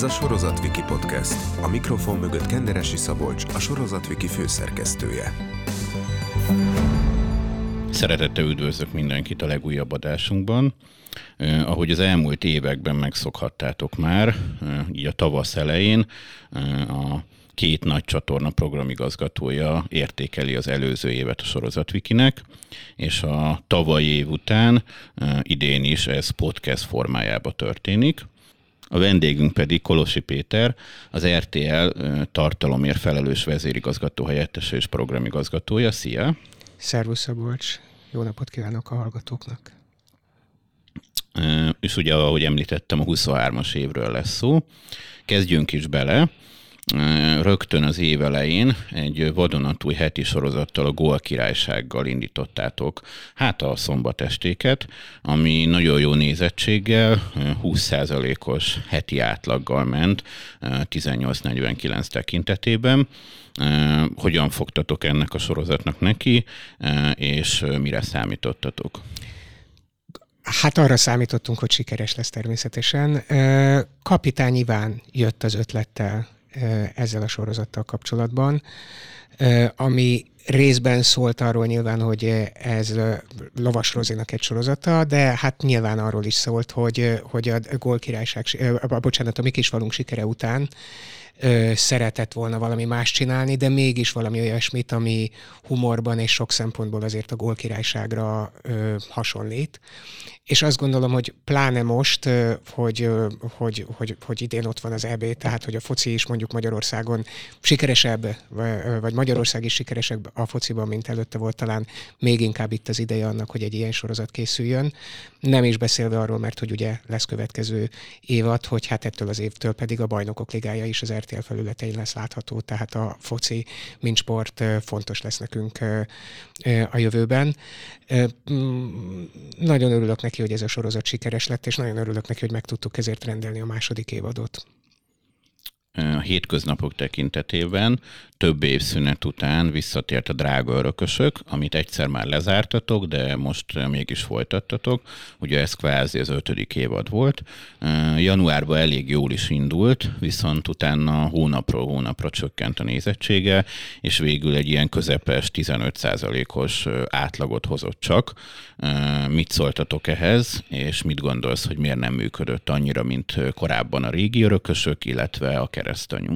Ez a Sorozatviki Podcast. A mikrofon mögött Kenderesi Szabolcs, a Sorozatviki főszerkesztője. Szeretettel üdvözlök mindenkit a legújabb adásunkban. Ahogy az elmúlt években megszokhattátok már, így a tavasz elején a két nagy csatorna programigazgatója értékeli az előző évet a Sorozatvikinek, és a tavalyi év után idén is ez podcast formájába történik. A vendégünk pedig Kolosi Péter, az RTL tartalomért felelős vezérigazgató helyettese és programigazgatója. Szia! Szervusz Szabolcs! Jó napot kívánok a hallgatóknak! És ugye, ahogy említettem, a 23-as évről lesz szó. Kezdjünk is bele. Rögtön az év elején egy vadonatúj heti sorozattal, a Gól Királysággal indítottátok a szombatestéket, ami nagyon jó nézettséggel, 20%-os heti átlaggal ment 18:49 tekintetében. Hogyan fogtatok ennek a sorozatnak neki, és mire számítottatok? Hát arra számítottunk, hogy sikeres lesz természetesen. Kapitány Iván jött az ötlettel ezzel a sorozattal kapcsolatban, ami részben szólt arról nyilván, hogy ez Lovas Rozinak egy sorozata, de hát nyilván arról is szólt, hogy a Gól Királyság, a Mi Kisfalunk sikere után szeretett volna valami más csinálni, de mégis valami olyasmit, ami humorban és sok szempontból azért a Gól Királyságra hasonlít. És azt gondolom, hogy pláne most, hogy idén ott van az EB, tehát hogy a foci is mondjuk Magyarországon sikeresebb, vagy Magyarország is sikeresebb a fociban, mint előtte volt, talán még inkább itt az ideje annak, hogy egy ilyen sorozat készüljön. Nem is beszélve arról, mert hogy ugye lesz következő évad, hogy hát ettől az évtől pedig a Bajnokok Ligája is az RTL felületein lesz látható, tehát a foci, mint sport fontos lesz nekünk a jövőben. Nagyon örülök neki, hogy ez a sorozat sikeres lett, és nagyon örülök neki, hogy meg tudtuk ezért rendelni a második évadot. A hétköznapok tekintetében több évszünet után visszatért a Drága Örökösök, amit egyszer már lezártatok, de most mégis folytattatok. Ugye ez kvázi az 5. évad volt. Januárban elég jól is indult, viszont utána hónapról hónapra csökkent a nézettsége, és végül egy ilyen közepes 15%-os átlagot hozott csak. Mit szóltatok ehhez, és mit gondolsz, hogy miért nem működött annyira, mint korábban a régi Örökösök, illetve a Keresztanyu?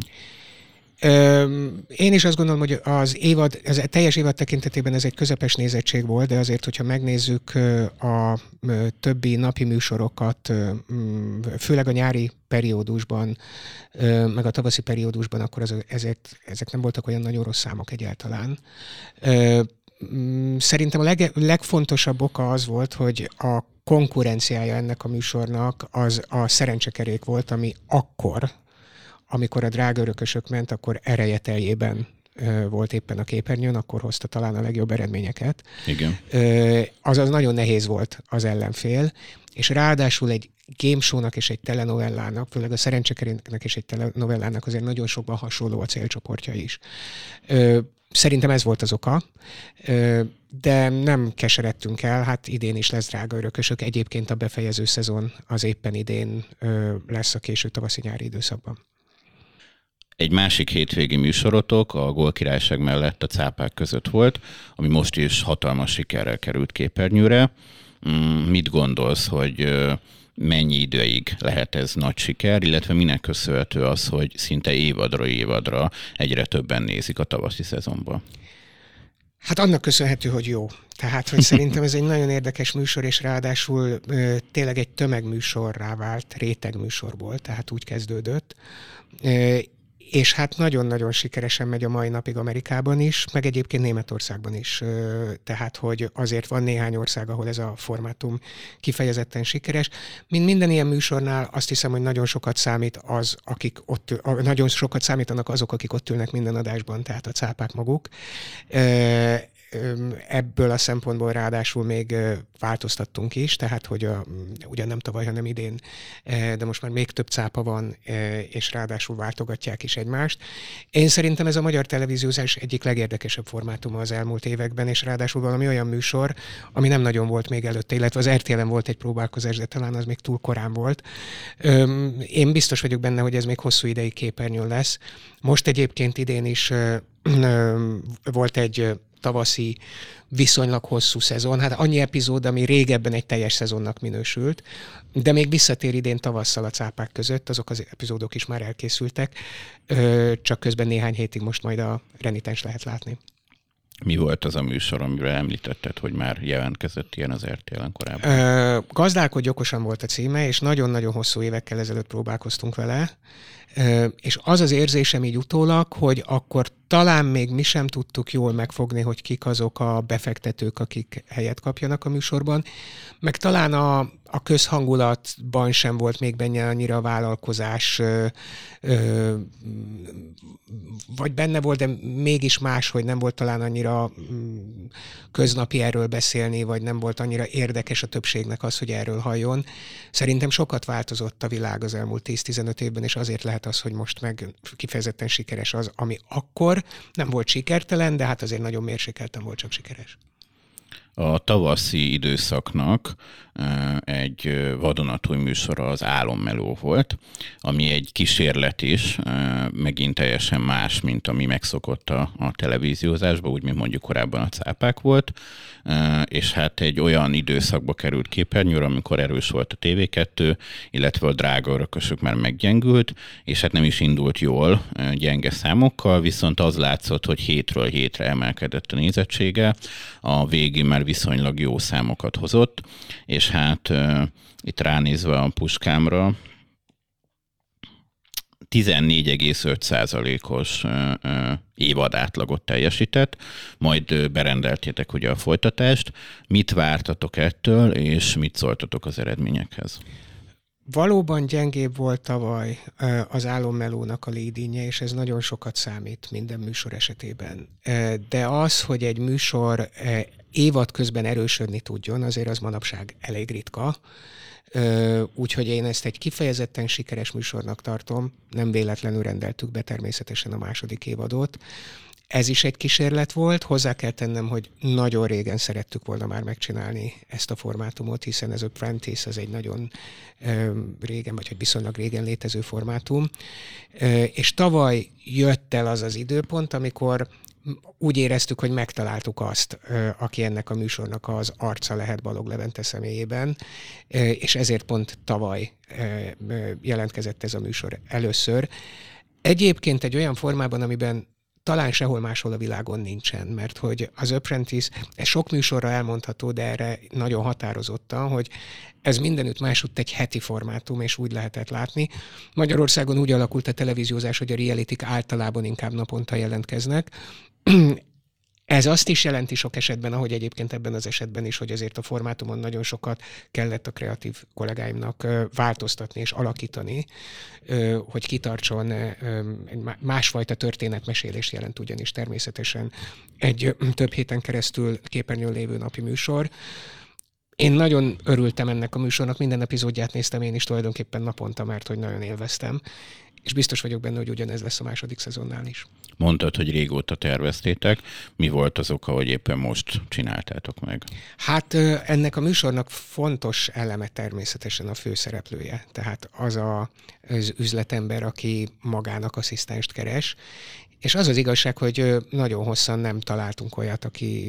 Én is azt gondolom, hogy az teljes évad tekintetében ez egy közepes nézettség volt, de azért, hogyha megnézzük a többi napi műsorokat, főleg a nyári periódusban, meg a tavaszi periódusban, akkor ezek nem voltak olyan nagyon rossz számok egyáltalán. Szerintem a legfontosabb oka az volt, hogy a konkurenciája ennek a műsornak az a Szerencsekerék volt, ami akkor, amikor a Drága Örökösök ment, akkor ereje teljében volt éppen a képernyőn, akkor hozta talán a legjobb eredményeket. Igen. Azaz nagyon nehéz volt az ellenfél, és ráadásul egy game show-nak és egy telenovellának, főleg a Szerencsekeréknek és egy telenovellának azért nagyon sokban hasonló a célcsoportja is. Szerintem ez volt az oka, de nem keseredtünk el, hát idén is lesz Drága Örökösök, egyébként a befejező szezon az éppen idén lesz a késő tavaszi-nyári időszakban. Egy másik hétvégi műsorotok a Gól Királyság mellett a Cápák között volt, ami most is hatalmas sikerrel került képernyőre. Mit gondolsz, hogy mennyi időig lehet ez nagy siker, illetve minek köszönhető az, hogy szinte évadra egyre többen nézik a tavaszi szezonban? Hát annak köszönhető, hogy jó. Tehát, hogy szerintem ez egy nagyon érdekes műsor, és ráadásul tényleg egy tömegműsorrá vált, rétegműsorból, tehát úgy kezdődött. És hát nagyon-nagyon sikeresen megy a mai napig Amerikában is, meg egyébként Németországban is. Tehát, hogy azért van néhány ország, ahol ez a formátum kifejezetten sikeres. Mint minden ilyen műsornál azt hiszem, hogy nagyon sokat számít nagyon sokat számítanak azok, akik ott ülnek minden adásban, tehát a cápák maguk. ebből a szempontból ráadásul még változtattunk is, tehát hogy ugyan nem tavaly, hanem idén, de most már még több cápa van, és ráadásul váltogatják is egymást. Én szerintem ez a magyar televíziózás egyik legérdekesebb formátuma az elmúlt években, és ráadásul valami olyan műsor, ami nem nagyon volt még előtte, illetve az RTL-en volt egy próbálkozás, de talán az még túl korán volt. Én biztos vagyok benne, hogy ez még hosszú ideig képernyőn lesz. Most egyébként idén is volt egy tavaszi, viszonylag hosszú szezon, hát annyi epizód, ami régebben egy teljes szezonnak minősült, de még visszatér idén tavasszal a cápák között, azok az epizódok is már elkészültek, csak közben néhány hétig most majd a renitens lehet látni. Mi volt az a műsor, amire említetted, hogy már jelentkezett ilyen az RTL-en korábban? Gazdálkodj okosan volt a címe, és nagyon-nagyon hosszú évekkel ezelőtt próbálkoztunk vele, és az az érzésem így utólag, hogy akkor talán még mi sem tudtuk jól megfogni, hogy kik azok a befektetők, akik helyet kapjanak a műsorban, meg talán a közhangulatban sem volt még benne annyira a vállalkozás, vagy benne volt, de mégis más, hogy nem volt talán annyira köznapi erről beszélni, vagy nem volt annyira érdekes a többségnek az, hogy erről halljon. Szerintem sokat változott a világ az elmúlt 10-15 évben, és azért lehet az, hogy most meg kifejezetten sikeres az, ami akkor nem volt sikertelen, de hát azért nagyon mérsékelten volt csak sikeres. A tavaszi időszaknak egy vadonatúj műsora az Álommeló volt, ami egy kísérlet is, megint teljesen más, mint ami megszokott a televíziózásban, úgy, mint mondjuk korábban a cápák volt, és hát egy olyan időszakba került képernyőre, amikor erős volt a TV2, illetve a drága örökösök már meggyengült, és hát nem is indult jól, gyenge számokkal, viszont az látszott, hogy hétről hétre emelkedett a nézettsége, a végén már viszonylag jó számokat hozott, és hát itt ránézve a puskámra 14,5%-os évadátlagot teljesített, majd berendeltétek ugye a folytatást. Mit vártatok ettől, és mit szóltatok az eredményekhez? Valóban gyengébb volt tavaly az Álommelónak a lead-inje, és ez nagyon sokat számít minden műsor esetében. De az, hogy egy műsor évad közben erősödni tudjon, azért az manapság elég ritka. Úgyhogy én ezt egy kifejezetten sikeres műsornak tartom. Nem véletlenül rendeltük be természetesen a második évadot. Ez is egy kísérlet volt, hozzá kell tennem, hogy nagyon régen szerettük volna már megcsinálni ezt a formátumot, hiszen ez a Apprentice az egy nagyon régen, vagy hogy viszonylag régen létező formátum, és tavaly jött el az az időpont, amikor úgy éreztük, hogy megtaláltuk azt, aki ennek a műsornak az arca lehet Balogh Levente személyében, és ezért pont tavaly jelentkezett ez a műsor először. Egyébként egy olyan formában, amiben talán sehol máshol a világon nincsen, mert hogy az Apprentice, ez sok műsorra elmondható, de erre nagyon határozottan, hogy ez mindenütt másutt egy heti formátum, és úgy lehetett látni. Magyarországon úgy alakult a televíziózás, hogy a realityk általában inkább naponta jelentkeznek. Ez azt is jelenti sok esetben, ahogy egyébként ebben az esetben is, hogy azért a formátumon nagyon sokat kellett a kreatív kollégáimnak változtatni és alakítani, hogy kitartson egy másfajta történetmesélést jelent ugyanis természetesen egy több héten keresztül képernyőn lévő napi műsor. Én nagyon örültem ennek a műsornak, minden epizódját néztem én is tulajdonképpen naponta, mert hogy nagyon élveztem, és biztos vagyok benne, hogy ugyanez lesz a második szezonnál is. Mondtad, hogy régóta terveztétek. Mi volt az oka, hogy éppen most csináltátok meg? Hát ennek a műsornak fontos eleme természetesen a főszereplője. Tehát az az üzletember, aki magának asszisztenst keres, és az az igazság, hogy nagyon hosszan nem találtunk olyat, aki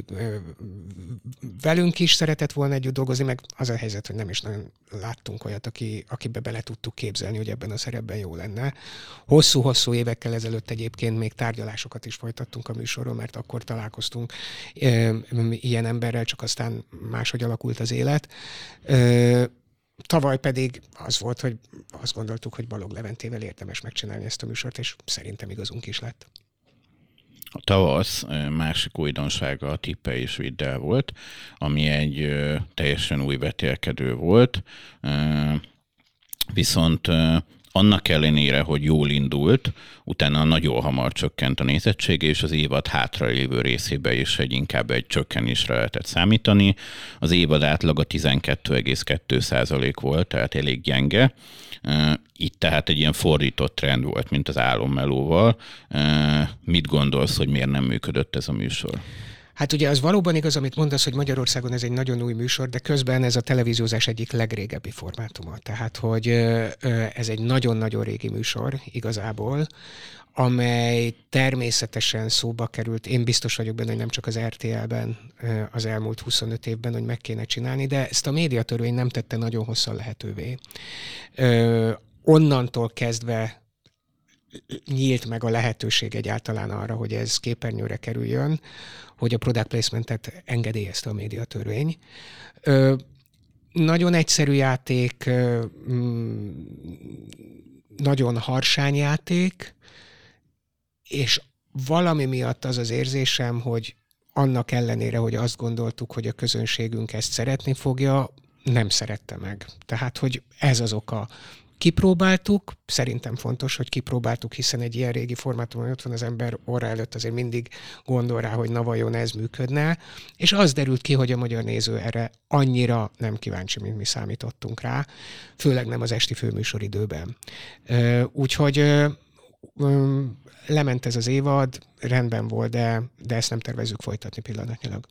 velünk is szeretett volna együtt dolgozni, meg az a helyzet, hogy nem is nagyon láttunk olyat, akibe bele tudtuk képzelni, hogy ebben a szerepben jó lenne. Hosszú-hosszú évekkel ezelőtt egyébként még tárgyalásokat is folytattunk a műsorról, mert akkor találkoztunk ilyen emberrel, csak aztán máshogy alakult az élet. Tavaly pedig az volt, hogy azt gondoltuk, hogy Balogh Leventével érdemes megcsinálni ezt a műsort, és szerintem igazunk is lett. A tavasz másik újdonsága a Tippelj és vidd el volt, ami egy teljesen új vetélkedő volt, viszont annak ellenére, hogy jól indult, utána nagyon hamar csökkent a nézettség, és az évad hátralévő részébe is inkább egy csökkenésre lehetett számítani. Az évad átlaga 12,2% volt, tehát elég gyenge. Itt tehát egy ilyen fordított trend volt, mint az álommelóval. Mit gondolsz, hogy miért nem működött ez a műsor? Hát ugye az valóban igaz, amit mondasz, hogy Magyarországon ez egy nagyon új műsor, de közben ez a televíziózás egyik legrégebbi formátuma. Tehát, hogy ez egy nagyon-nagyon régi műsor igazából, amely természetesen szóba került. Én biztos vagyok benne, hogy nem csak az RTL-ben az elmúlt 25 évben, hogy meg kéne csinálni, de ezt a médiatörvény nem tette nagyon hosszan lehetővé. Onnantól kezdve nyílt meg a lehetőség egyáltalán arra, hogy ez képernyőre kerüljön, hogy a product placementet engedélyezte a médiatörvény. Nagyon egyszerű játék, nagyon harsány játék, és valami miatt az az érzésem, hogy annak ellenére, hogy azt gondoltuk, hogy a közönségünk ezt szeretni fogja, nem szerette meg. Tehát, hogy ez az oka. Kipróbáltuk, szerintem fontos, hogy kipróbáltuk, hiszen egy ilyen régi formátumon ott van az ember orra előtt, azért mindig gondol rá, hogy na vajon ez működne, és az derült ki, hogy a magyar néző erre annyira nem kíváncsi, mint mi számítottunk rá, főleg nem az esti főműsoridőben. Úgyhogy lement ez az évad, rendben volt, de ezt nem tervezzük folytatni pillanatnyilag.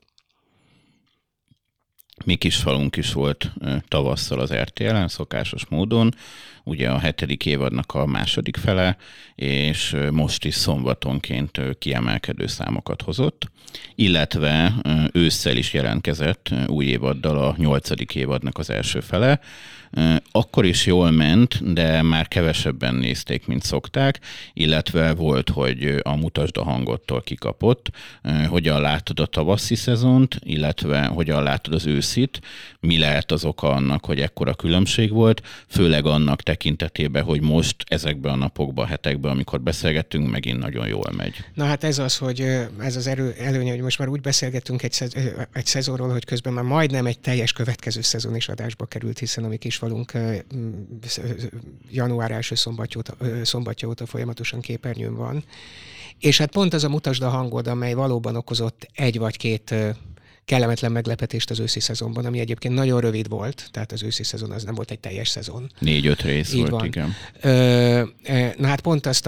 Mi Kisfalunk is volt tavasszal az RTL-en, szokásos módon, ugye a 7. évadnak a második fele, és most is szombatonként kiemelkedő számokat hozott, illetve ősszel is jelentkezett új évaddal a 8. évadnak az első fele. Akkor is jól ment, de már kevesebben nézték, mint szokták, illetve volt, hogy a Mutasd a hangottól kikapott. Hogyan látod a tavaszi szezont, illetve hogyan látod az őszit? Mi lehet az oka annak, hogy ekkora különbség volt, főleg annak tekintetében, hogy most ezekben a napokban, hetekben, amikor beszélgettünk, megint nagyon jól megy. Na hát ez az, hogy ez az előnye, hogy most már úgy beszélgettünk egy szezonról, hogy közben már majdnem egy teljes következő szezon is adásba került, hiszen a mi Kisfalunk január első szombatja óta folyamatosan képernyőn van. És hát pont az a Mutasd a hangod, amely valóban okozott egy vagy két kellemetlen meglepetést az őszi szezonban, ami egyébként nagyon rövid volt, tehát az őszi szezon az nem volt egy teljes szezon. 4-5 rész így volt, van. Igen. Na hát pont azt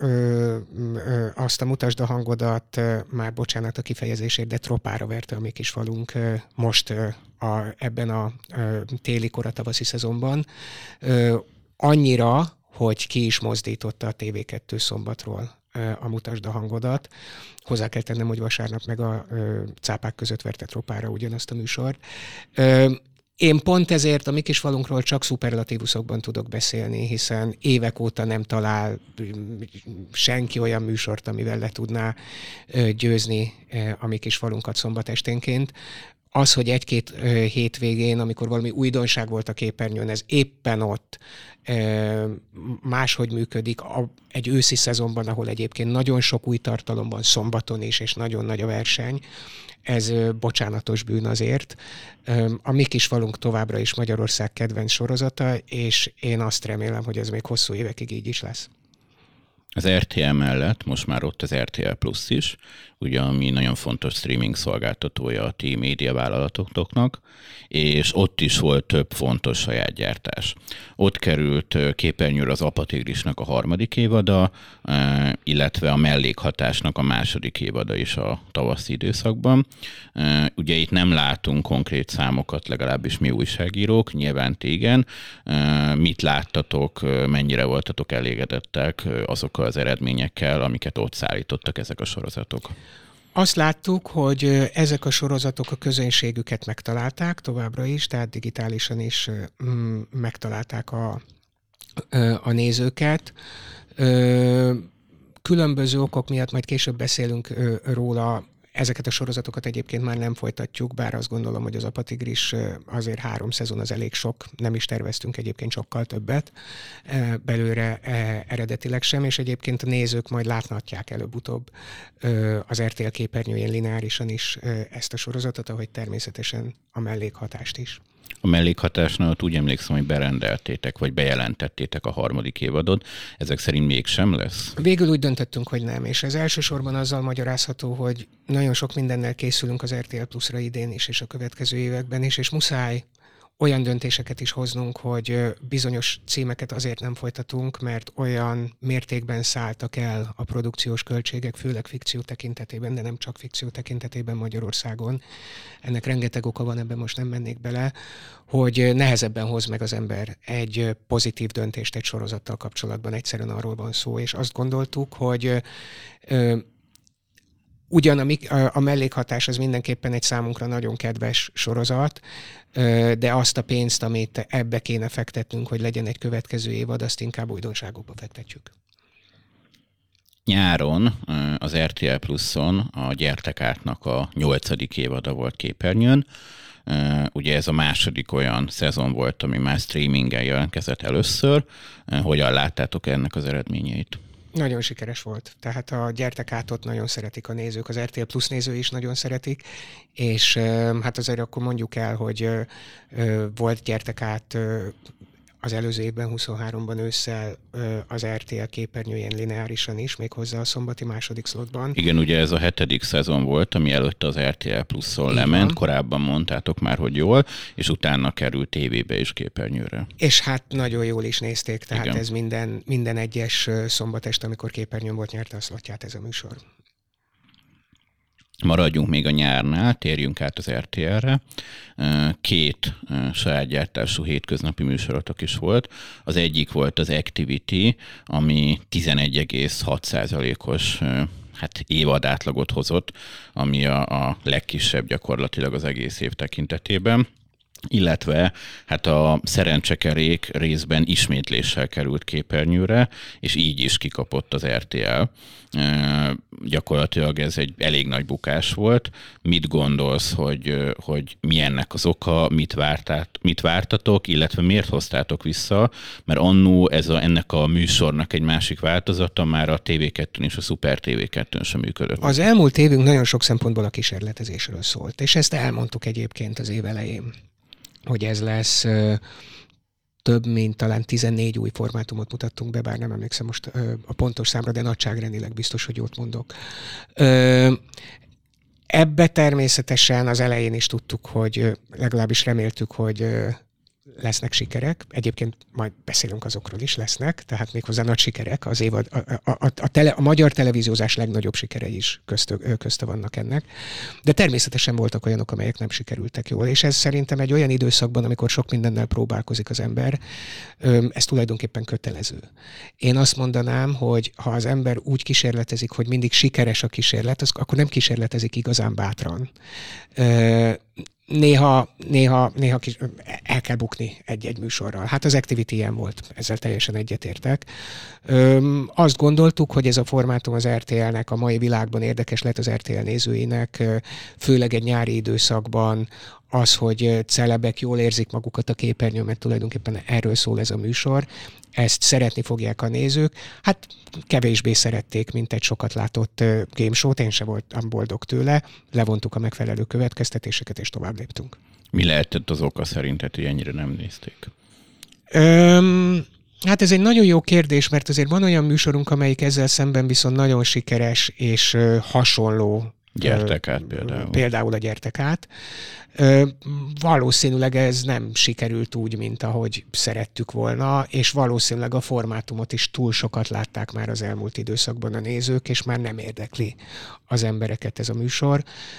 a Mutasd a hangodat, már bocsánat a kifejezésért, de tropára verte a mi Kisfalunk most ebben a téli koratavaszi szezonban. Annyira, hogy ki is mozdította a TV2 szombatról a Mutasd a hangodat. Hozzá kell tennem, hogy vasárnap meg a cápák között verte tropára ugyanazt a műsort. Én pont ezért a mi Kisfalunkról csak szuperlatívuszokban tudok beszélni, hiszen évek óta nem talál senki olyan műsort, amivel le tudná győzni a mi Kisfalunkat szombatesténként. Az, hogy egy-két hétvégén, amikor valami újdonság volt a képernyőn, ez éppen ott máshogy működik egy őszi szezonban, ahol egyébként nagyon sok új tartalom van szombaton is, és nagyon nagy a verseny. Ez bocsánatos bűn azért. A mi Kisfalunk továbbra is Magyarország kedvenc sorozata, és én azt remélem, hogy ez még hosszú évekig így is lesz. Az RTL mellett most már ott az RTL Plus is, ugye, ami nagyon fontos streaming szolgáltatója a ti médiavállalatoknak, és ott is volt több fontos saját gyártás. Ott került képernyőre az Apatigrisnak a 3. évada, illetve a Mellékhatásnak a 2. évada is a tavaszi időszakban. Ugye itt nem látunk konkrét számokat, legalábbis mi újságírók, nyilván ti igen. Mit láttatok, mennyire voltatok elégedettek azokkal az eredményekkel, amiket ott szállítottak ezek a sorozatok? Azt láttuk, hogy ezek a sorozatok a közönségüket megtalálták továbbra is, tehát digitálisan is megtalálták a nézőket. Különböző okok miatt majd később beszélünk róla. Ezeket a sorozatokat egyébként már nem folytatjuk, bár azt gondolom, hogy az Apatigris azért 3 szezon az elég sok, nem is terveztünk egyébként sokkal többet belőle eredetileg sem, és egyébként a nézők majd láthatják előbb-utóbb az RTL képernyőjén lineárisan is ezt a sorozatot, ahogy természetesen a Mellékhatást is. A mellékhatásnál úgy emlékszem, hogy berendeltétek, vagy bejelentettétek a 3. évadot. Ezek szerint mégsem lesz? Végül úgy döntöttünk, hogy nem, és ez elsősorban azzal magyarázható, hogy nagyon sok mindennel készülünk az RTL Plus-ra idén is, és a következő években is, és muszáj olyan döntéseket is hoznunk, hogy bizonyos címeket azért nem folytatunk, mert olyan mértékben szálltak el a produkciós költségek, főleg fikció tekintetében, de nem csak fikció tekintetében Magyarországon. Ennek rengeteg oka van, ebben most nem mennék bele, hogy nehezebben hoz meg az ember egy pozitív döntést egy sorozattal kapcsolatban. Egyszerűen arról van szó, és azt gondoltuk, hogy ugyan a mellékhatás az mindenképpen egy számunkra nagyon kedves sorozat, de azt a pénzt, amit ebbe kéne fektetnünk, hogy legyen egy következő évad, azt inkább újdonságokba fektetjük. Nyáron az RTL Pluson a Gyertek Átnak a 8. évada volt képernyőn. Ugye ez a második olyan szezon volt, ami már streamingen jelentkezett először. Hogyan láttátok ennek az eredményeit? Nagyon sikeres volt. Tehát a Gyertek Átot nagyon szeretik a nézők, az RTL Plus nézői is nagyon szeretik, és hát azért akkor mondjuk el, hogy volt Gyertek Át az előző évben, 23-ban ősszel az RTL képernyőjén lineárisan is, méghozzá a szombati második szlotban. Igen, ugye ez a 7. szezon volt, ami előtte az RTL Plus-on lement, korábban mondtátok már, hogy jól, és utána került tévébe is képernyőre. És hát nagyon jól is nézték, tehát igen. Ez minden egyes szombatest, amikor képernyőn volt, nyerte a szlotját ez a műsor. Maradjunk még a nyárnál, térjünk át az RTL-re. 2 saját gyártású hétköznapi műsorotok is volt. Az egyik volt az Activity, ami 11,6%-os évadátlagot hozott, ami a legkisebb gyakorlatilag az egész év tekintetében. Illetve hát a Szerencsekerék részben ismétléssel került képernyőre, és így is kikapott az RTL. Gyakorlatilag ez egy elég nagy bukás volt. Mit gondolsz, hogy mi ennek az oka, mit vártatok, illetve miért hoztátok vissza? Mert annó ennek a műsornak egy másik változata már a TV2-n és a Super TV2-n sem működött. Az elmúlt évünk nagyon sok szempontból a kísérletezésről szólt, és ezt elmondtuk egyébként az év elején, hogy ez lesz, több mint talán 14 új formátumot mutattunk be, bár nem emlékszem most a pontos számra, de nagyságrendileg biztos, hogy jót mondok. Ebbe természetesen az elején is tudtuk, hogy legalábbis reméltük, hogy lesznek sikerek. Egyébként majd beszélünk azokról is, lesznek, tehát méghozzá nagy sikerek. Az évad, a magyar televíziózás legnagyobb sikerei is közte vannak ennek. De természetesen voltak olyanok, amelyek nem sikerültek jól. És ez szerintem egy olyan időszakban, amikor sok mindennel próbálkozik az ember, ez tulajdonképpen kötelező. Én azt mondanám, hogy ha az ember úgy kísérletezik, hogy mindig sikeres a kísérlet, akkor nem kísérletezik igazán bátran. Néha el kell bukni egy műsorral. Hát az Activity ilyen volt, ezzel teljesen egyetértek. Azt gondoltuk, hogy ez a formátum az RTL-nek a mai világban érdekes lett az RTL nézőinek, főleg egy nyári időszakban, az, hogy celebek jól érzik magukat a képernyőn, mert tulajdonképpen erről szól ez a műsor. Ezt szeretni fogják a nézők. Hát kevésbé szerették, mint egy sokat látott game show-t. Én sem voltam boldog tőle. Levontuk a megfelelő következtetéseket, és tovább léptünk. Mi lehetett az oka szerinted, hogy ennyire nem nézték? Hát ez egy nagyon jó kérdés, mert azért van olyan műsorunk, amelyik ezzel szemben viszont nagyon sikeres és hasonló. Gyertek át például. Például a Gyertek Át. Valószínűleg ez nem sikerült úgy, mint ahogy szerettük volna, és valószínűleg a formátumot is túl sokat látták már az elmúlt időszakban a nézők, és már nem érdekli az embereket ez a műsor.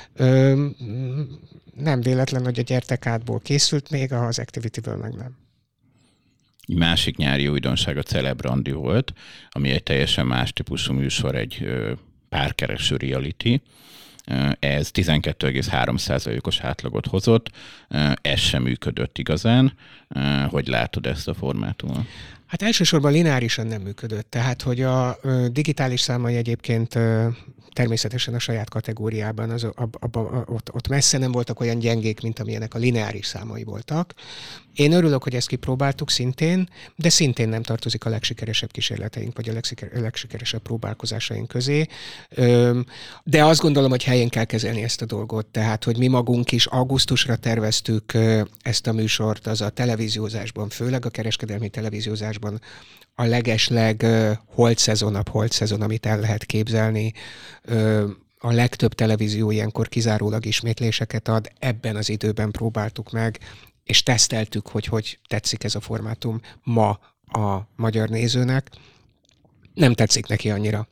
Nem véletlen, hogy a Gyertek Átból készült még, az Activity-ből meg nem. Egy másik nyári újdonság a Celebrandi volt, ami egy teljesen más típusú műsor, egy párkereső reality. Ez 12,3%-os átlagot hozott, ez sem működött igazán. Hogy látod ezt a formátumot? Hát elsősorban lineárisan nem működött, tehát hogy a digitális számai egyébként természetesen a saját kategóriában ott messze nem voltak olyan gyengék, mint amilyenek a lineáris számai voltak. Én örülök, hogy ezt kipróbáltuk szintén, de szintén nem tartozik a legsikeresebb kísérleteink, vagy a legsikeresebb próbálkozásaink közé. De azt gondolom, hogy helyén kell kezelni ezt a dolgot, tehát hogy mi magunk is augusztusra terveztük ezt a műsort, az a televíziózásban, főleg a kereskedelmi televíziózásban a legesleg holt szezon, amit el lehet képzelni. A legtöbb televízió ilyenkor kizárólag ismétléseket ad, ebben az időben próbáltuk meg, és teszteltük, hogy tetszik ez a formátum ma a magyar nézőnek. Nem tetszik neki annyira.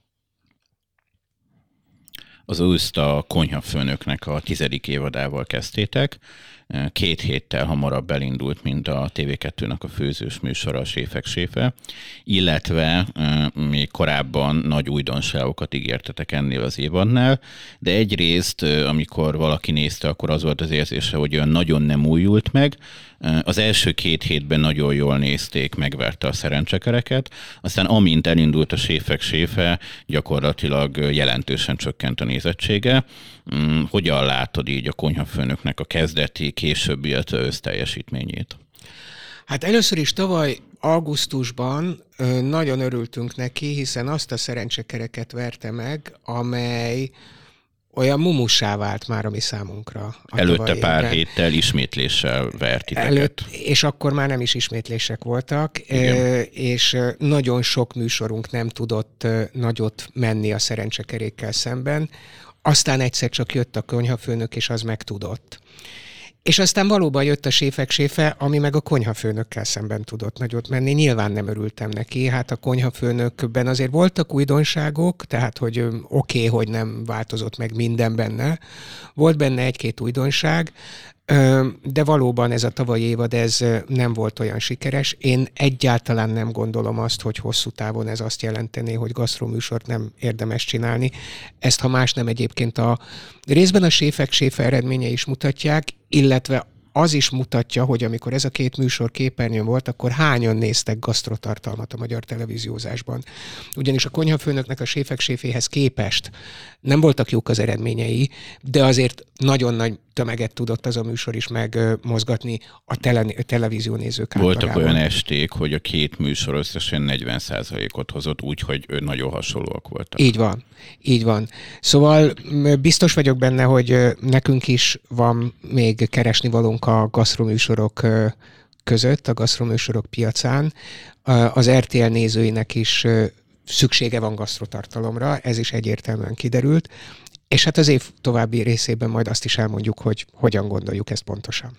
Az őszt a Konyhafőnöknek a 10. évadával kezdtétek. 2 héttel hamarabb elindult, mint a TV2-nek a főzős műsora, a Séfek séfe, illetve még korábban nagy újdonságokat ígértetek ennél az évadnál, de egyrészt, amikor valaki nézte, akkor az volt az érzése, hogy olyan nagyon nem újult meg. Az első 2 hétben nagyon jól nézték, megverte a szerencsekereket, aztán amint elindult a Séfek séfe, gyakorlatilag jelentősen csökkent a nézettsége. Hogyan látod így a Konyhafőnöknek a kezdeti, későbbi, illetve összteljesítményét? Hát először is tavaly augusztusban nagyon örültünk neki, hiszen azt a szerencsekereket verte meg, amely olyan mumussá vált már a mi számunkra. Előtte pár héttel ismétléssel vertiteket. És akkor már nem is ismétlések voltak, és nagyon sok műsorunk nem tudott nagyot menni a szerencsekerékkel szemben. Aztán egyszer csak jött a Konyhafőnök, és az meg tudott. És aztán valóban jött a Séfek séfe, ami meg a Konyhafőnökkel szemben tudott nagyot menni. Nyilván nem örültem neki. Hát a Konyhafőnökben azért voltak újdonságok, tehát hogy oké, hogy nem változott meg minden benne. Volt benne 1-2 újdonság, de valóban ez a tavalyi évad ez nem volt olyan sikeres. Én egyáltalán nem gondolom azt, hogy hosszú távon ez azt jelenteni, hogy gasztroműsort nem érdemes csinálni. Ezt, ha más nem, egyébként a részben a Séfek séfe eredménye is mutatják, illetve az is mutatja, hogy amikor ez a 2 műsor képernyőn volt, akkor hányan néztek gasztrotartalmat a magyar televíziózásban. Ugyanis a Konyhafőnöknek a Séfek séféhez képest nem voltak jók az eredményei, de azért nagyon nagy tömeget tudott az a műsor is megmozgatni a televízió nézők általában. Voltak olyan esték, hogy a 2 műsor összesen 40%-ot hozott, úgyhogy nagyon hasonlóak voltak. Így van. Szóval biztos vagyok benne, hogy nekünk is van még keresnivalónk a gasztroműsorok között, a gasztroműsorok piacán. Az RTL nézőinek is szüksége van gasztrotartalomra, ez is egyértelműen kiderült. És hát az év további részében majd azt is elmondjuk, hogy hogyan gondoljuk ezt pontosan.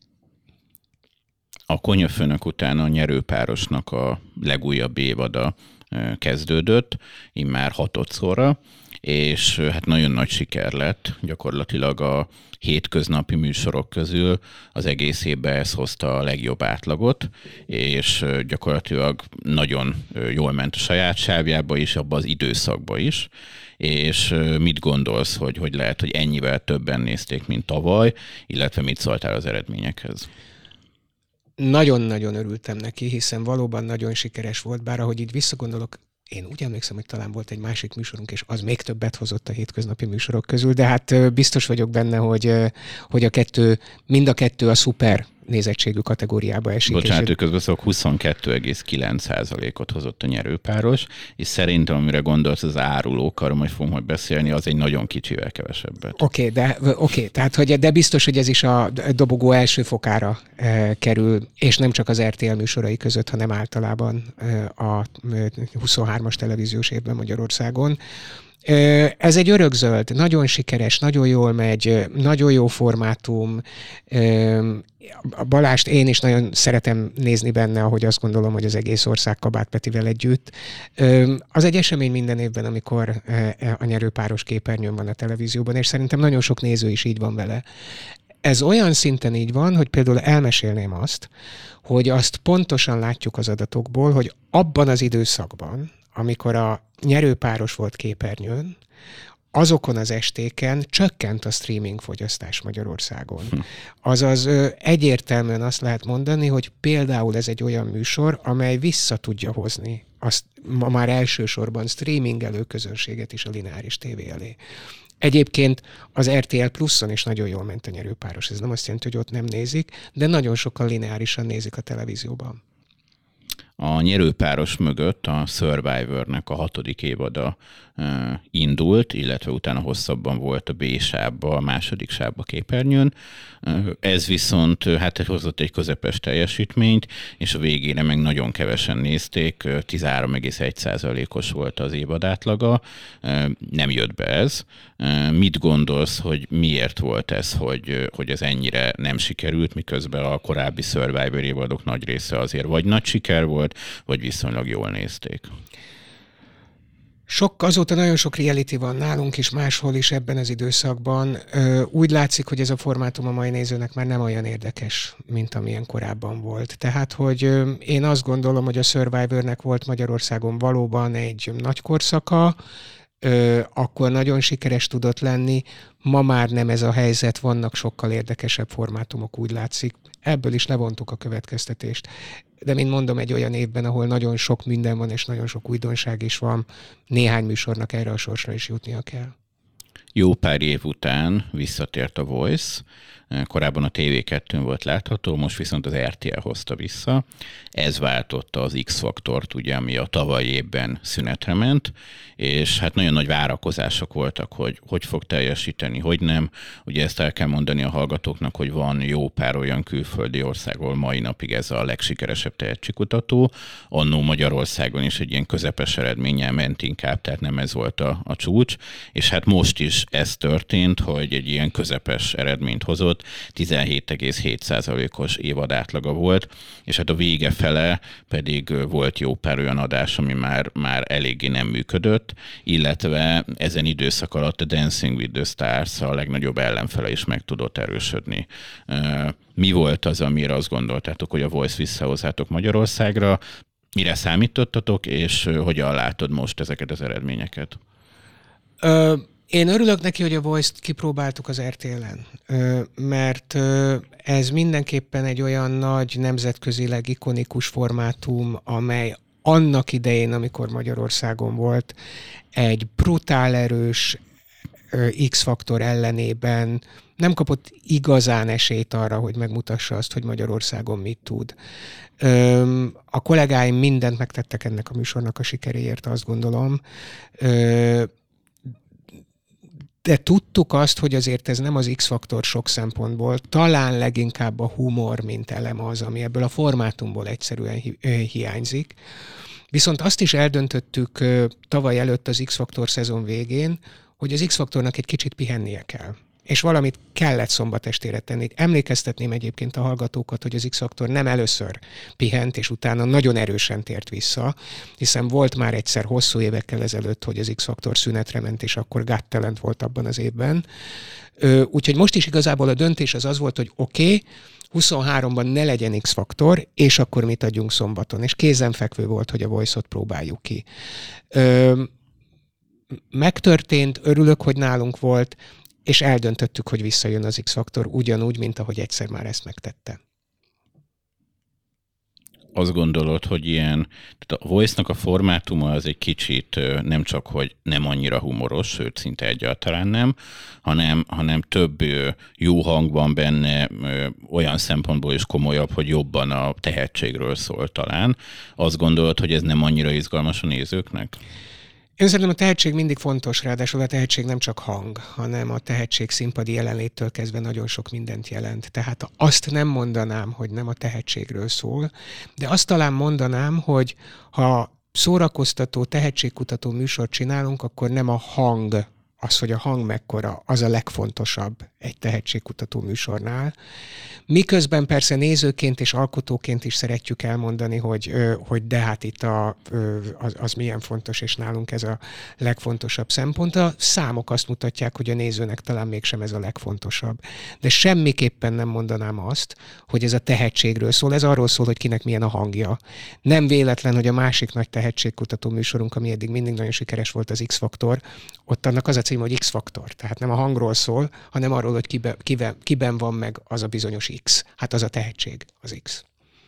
A Konyhafőnök után a Nyerőpárosnak a legújabb évada kezdődött, immár 6-szorra, és hát nagyon nagy siker lett. Gyakorlatilag a hétköznapi műsorok közül az egész évben ez hozta a legjobb átlagot, és gyakorlatilag nagyon jól ment a saját sávjába is, abban az időszakban is. És mit gondolsz, hogy lehet, hogy ennyivel többen nézték, mint tavaly, illetve mit szóltál az eredményekhez? Nagyon-nagyon örültem neki, hiszen valóban nagyon sikeres volt, bár ahogy így visszagondolok, én úgy emlékszem, hogy talán volt egy másik műsorunk, és az még többet hozott a hétköznapi műsorok közül, de hát biztos vagyok benne, hogy mind a kettő a szuper nézettségű kategóriába esik. Bocsánat, ő közbeszólok, 22,9%-ot hozott a Nyerőpáros, és szerintem, amire gondolsz, az árulók, arról majd fogunk majd beszélni, az egy nagyon kicsivel kevesebbet. Oké, tehát de biztos, hogy ez is a dobogó első fokára kerül, és nem csak az RTL műsorai között, hanem általában a 23-as televíziós évben Magyarországon. Ez egy örökzöld, nagyon sikeres, nagyon jól megy, nagyon jó formátum. Balást én is nagyon szeretem nézni benne, ahogy azt gondolom, hogy az egész ország Kabát Petivel együtt. Az egy esemény minden évben, amikor a Nyerőpáros képernyőn van a televízióban, és szerintem nagyon sok néző is így van vele. Ez olyan szinten így van, hogy például elmesélném azt, hogy azt pontosan látjuk az adatokból, hogy abban az időszakban, amikor a Nyerőpáros volt képernyőn, azokon az estéken csökkent a streaming fogyasztás Magyarországon. Azaz egyértelműen azt lehet mondani, hogy például ez egy olyan műsor, amely vissza tudja hozni azt ma már elsősorban streamingelő közönséget is a lineáris tévé elé. Egyébként az RTL Pluszon is nagyon jól ment a Nyerőpáros. Ez nem azt jelenti, hogy ott nem nézik, de nagyon sokan lineárisan nézik a televízióban. A Nyerőpáros mögött a Survivornek a 6. évada indult, illetve utána hosszabban volt a B-sávba, a második sávba képernyőn. Ez viszont hát hozott egy közepes teljesítményt, és a végére meg nagyon kevesen nézték, 13,1%-os volt az évad átlaga, nem jött be ez. Mit gondolsz, hogy miért volt ez, hogy ez ennyire nem sikerült, miközben a korábbi Survivor évadok nagy része azért vagy nagy siker volt, vagy viszonylag jól nézték? Azóta nagyon sok reality van nálunk is, máshol is ebben az időszakban. Úgy látszik, hogy ez a formátum a mai nézőnek már nem olyan érdekes, mint amilyen korábban volt. Tehát, hogy én azt gondolom, hogy a Survivornek volt Magyarországon valóban egy nagy korszaka, akkor nagyon sikeres tudott lenni. Ma már nem ez a helyzet, vannak sokkal érdekesebb formátumok, úgy látszik. Ebből is levontuk a következtetést. De mint mondom, egy olyan évben, ahol nagyon sok minden van, és nagyon sok újdonság is van, néhány műsornak erre a sorsra is jutnia kell. Jó pár év után visszatért a Voice, korábban a TV2-n volt látható, most viszont az RTL hozta vissza. Ez váltotta az X-faktort, ugye, ami a tavalyi évben szünetre ment, és hát nagyon nagy várakozások voltak, hogy fog teljesíteni, hogy nem. Ugye ezt el kell mondani a hallgatóknak, hogy van jó pár olyan külföldi ország, ahol mai napig ez a legsikeresebb tehetségkutató. Annó Magyarországon is egy ilyen közepes eredménnyel ment inkább, tehát nem ez volt a csúcs, és hát most is ez történt, hogy egy ilyen közepes eredményt hozott, 17,7%-os évad átlaga volt, és hát a vége fele pedig volt jó pár olyan adás, ami már eléggé nem működött, illetve ezen időszak alatt a Dancing with the Stars a legnagyobb ellenfele is meg tudott erősödni. Mi volt az, amire azt gondoltátok, hogy a Voice visszahozzátok Magyarországra? Mire számítottatok, és hogyan látod most ezeket az eredményeket? Én örülök neki, hogy a Voice-t kipróbáltuk az RTL-en, mert ez mindenképpen egy olyan nagy, nemzetközileg ikonikus formátum, amely annak idején, amikor Magyarországon volt, egy brutál erős X-faktor ellenében nem kapott igazán esélyt arra, hogy megmutassa azt, hogy Magyarországon mit tud. A kollégáim mindent megtettek ennek a műsornak a sikeréért, azt gondolom. De tudtuk azt, hogy azért ez nem az X-faktor sok szempontból, talán leginkább a humor, mint elem az, ami ebből a formátumból egyszerűen hiányzik. Viszont azt is eldöntöttük tavaly előtt az X-faktor szezon végén, hogy az X-faktornak egy kicsit pihennie kell. És valamit kellett szombat estére tenni. Emlékeztetném egyébként a hallgatókat, hogy az X-faktor nem először pihent, és utána nagyon erősen tért vissza, hiszen volt már egyszer hosszú évekkel ezelőtt, hogy az X-faktor szünetre ment, és akkor Got Talent volt abban az évben. Úgyhogy most is igazából a döntés az volt, hogy oké, 23-ban ne legyen X-faktor, és akkor mit adjunk szombaton. És kézenfekvő volt, hogy a Voice-ot próbáljuk ki. Megtörtént, örülök, hogy nálunk volt, és eldöntöttük, hogy visszajön az X-faktor, ugyanúgy, mint ahogy egyszer már ezt megtette. Azt gondolod, hogy tehát a Voice-nak a formátuma az egy kicsit nem csak, hogy nem annyira humoros, sőt, szinte egyáltalán nem, hanem több jó hang van benne, olyan szempontból is komolyabb, hogy jobban a tehetségről szól talán. Azt gondolod, hogy ez nem annyira izgalmas a nézőknek? Én szerintem a tehetség mindig fontos, ráadásul a tehetség nem csak hang, hanem a tehetség színpadi jelenléttől kezdve nagyon sok mindent jelent. Tehát azt nem mondanám, hogy nem a tehetségről szól, de azt talán mondanám, hogy ha szórakoztató, tehetségkutató műsort csinálunk, akkor nem a hang, az, hogy a hang mekkora, az a legfontosabb egy tehetségkutató műsornál. Miközben persze nézőként és alkotóként is szeretjük elmondani, hogy de hát itt az milyen fontos, és nálunk ez a legfontosabb szempont. A számok azt mutatják, hogy a nézőnek talán mégsem ez a legfontosabb. De semmiképpen nem mondanám azt, hogy ez a tehetségről szól. Ez arról szól, hogy kinek milyen a hangja. Nem véletlen, hogy a másik nagy tehetségkutató műsorunk, ami eddig mindig nagyon sikeres volt, az X-faktor, ott annak az a cím, hogy X-faktor. Tehát nem a hangról szól, hanem arról, hogy kiben van meg az a bizonyos X. Hát az a tehetség, az X.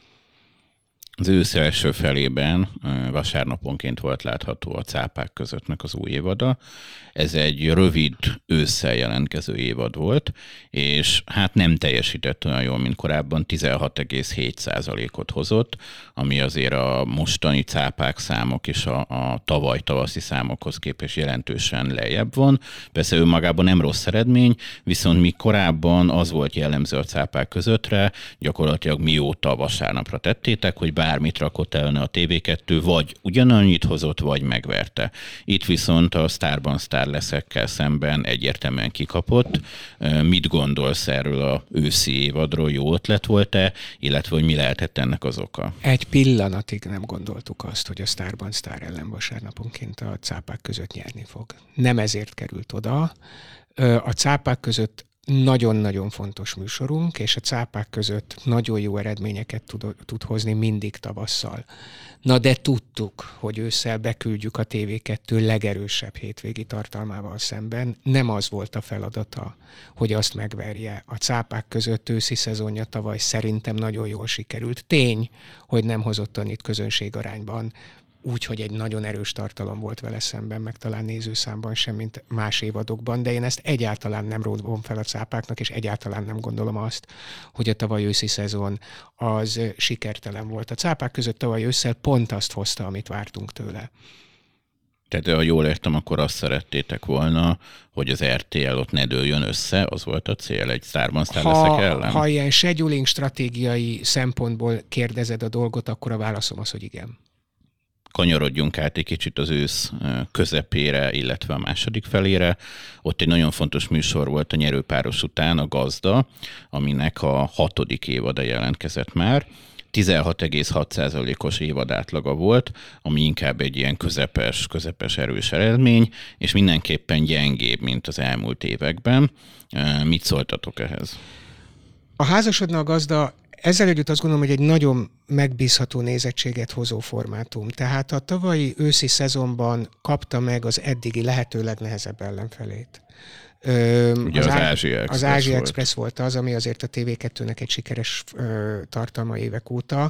Az ősz első felében vasárnaponként volt látható a Cápák közöttnek az új évada. Ez egy rövid ősszel jelentkező évad volt, és hát nem teljesített olyan jól, mint korábban, 16,7%-ot hozott, ami azért a mostani Cápák számok és a tavaly tavaszi számokhoz képest jelentősen lejjebb van. Persze önmagában nem rossz eredmény, viszont mi korábban az volt jellemző a Cápák közöttre, gyakorlatilag mióta vasárnapra tettétek, hogy bármit rakott elne a TV2, vagy ugyanannyit hozott, vagy megverte. Itt viszont a Sztárban Sztár leszekkel szemben egyértelműen kikapott. Mit gondolsz erről az őszi évadról? Jó ötlet volt-e, illetve hogy mi lehetett ennek az oka? Egy pillanatig nem gondoltuk azt, hogy a Sztárban Sztár ellen vasárnaponként a Cápák között nyerni fog. Nem ezért került oda. A Cápák között nagyon-nagyon fontos műsorunk, és a Cápák között nagyon jó eredményeket tud hozni mindig tavasszal. Na de tudtuk, hogy ősszel beküldjük a TV2 legerősebb hétvégi tartalmával szemben. Nem az volt a feladata, hogy azt megverje. A Cápák között őszi szezonja tavaly szerintem nagyon jól sikerült. Tény, hogy nem hozott annyit közönségarányban, úgyhogy egy nagyon erős tartalom volt vele szemben, meg talán nézőszámban sem, mint más évadokban, de én ezt egyáltalán nem róvom fel a Cápáknak, és egyáltalán nem gondolom azt, hogy a tavaly őszi szezon az sikertelen volt. A Cápák között tavaly ősszel pont azt hozta, amit vártunk tőle. Tehát ha jól értem, akkor azt szerettétek volna, hogy az RTL ott ne dőljön össze, az volt a cél egy Sztárban Sztár leszek ellen? Ha ilyen scheduling stratégiai szempontból kérdezed a dolgot, akkor a válaszom az, hogy igen. Kanyarodjunk át egy kicsit az ősz közepére, illetve a második felére. Ott egy nagyon fontos műsor volt a nyerőpáros után, a Gazda, aminek a 6. évada jelentkezett már. 16,6%-os évadátlaga volt, ami inkább egy ilyen közepes erős eredmény, és mindenképpen gyengébb, mint az elmúlt években. Mit szóltatok ehhez? A Házasodna a Gazda ezzel együtt azt gondolom, hogy egy nagyon megbízható nézettséget hozó formátum. Tehát a tavalyi őszi szezonban kapta meg az eddigi lehető legnehezebb ellenfelét. Ugye az Ázsia Express volt az, ami azért a TV2-nek egy sikeres tartalma évek óta.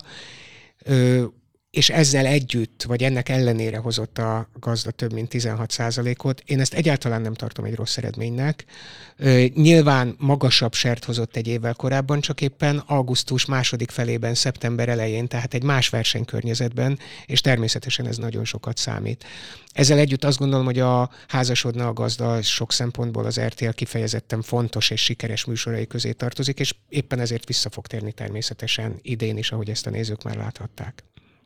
És ezzel együtt, vagy ennek ellenére hozott a Gazda több mint 16%-ot. Én ezt egyáltalán nem tartom egy rossz eredménynek. Nyilván magasabb sert hozott egy évvel korábban, csak éppen augusztus második felében, szeptember elején, tehát egy más versenykörnyezetben, és természetesen ez nagyon sokat számít. Ezzel együtt azt gondolom, hogy a Házasodna a Gazda sok szempontból az RTL kifejezetten fontos és sikeres műsorai közé tartozik, és éppen ezért vissza fog térni természetesen idén is, ahogy ezt a nézők már láthatták.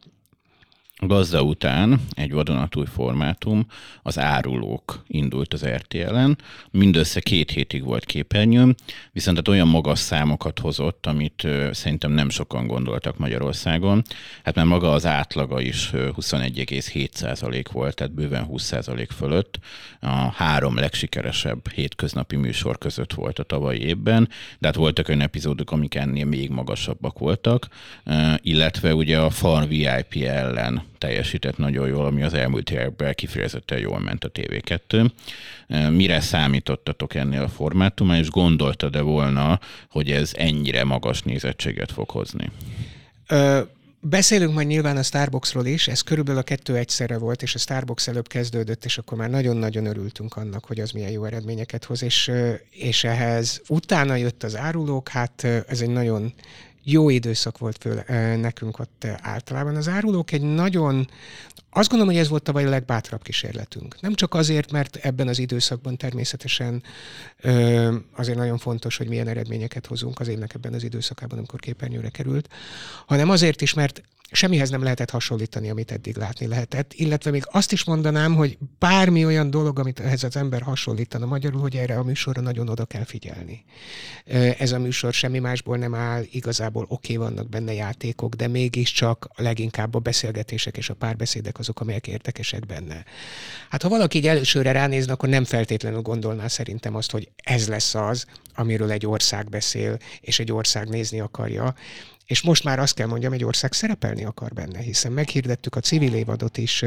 A Gazda után egy vadonatúj formátum, az Árulók indult az RTL-en. Mindössze 2 hétig volt képernyőn, viszont olyan magas számokat hozott, amit szerintem nem sokan gondoltak Magyarországon. Hát már maga az átlaga is 21,7% volt, tehát bőven 20% fölött. A 3 legsikeresebb hétköznapi műsor között volt a tavalyi évben, de hát voltak olyan epizódok, amik ennél még magasabbak voltak, illetve ugye a Farm VIP ellen teljesített nagyon jól, ami az elmúlt években kifejezetten jól ment a TV2. Mire számítottatok ennél a formátumán, és gondoltad-e volna, hogy ez ennyire magas nézettséget fog hozni? Beszélünk majd nyilván a Starboxról is, ez körülbelül a 2 egyszerre volt, és a Starbox előbb kezdődött, és akkor már nagyon-nagyon örültünk annak, hogy az milyen jó eredményeket hoz, és ehhez utána jött az Árulók, hát ez egy nagyon jó időszak volt nekünk ott általában. Az Árulók egy nagyon, azt gondolom, hogy ez volt tavaly a legbátrabb kísérletünk. Nem csak azért, mert ebben az időszakban természetesen azért nagyon fontos, hogy milyen eredményeket hozunk az évnek ebben az időszakában, amikor képernyőre került, hanem azért is, mert semmihez nem lehetett hasonlítani, amit eddig látni lehetett, illetve még azt is mondanám, hogy bármi olyan dolog, amit ehhez az ember hasonlítana magyarul, hogy erre a műsorra nagyon oda kell figyelni. Ez a műsor semmi másból nem áll, igazából vannak benne játékok, de mégiscsak leginkább a beszélgetések és a párbeszédek azok, amelyek érdekesek benne. Hát ha valaki így elsőre ránézne, akkor nem feltétlenül gondolná szerintem azt, hogy ez lesz az, amiről egy ország beszél, és egy ország nézni akarja. És most már azt kell mondjam, egy ország szerepelni akar benne, hiszen meghirdettük a civil évadot is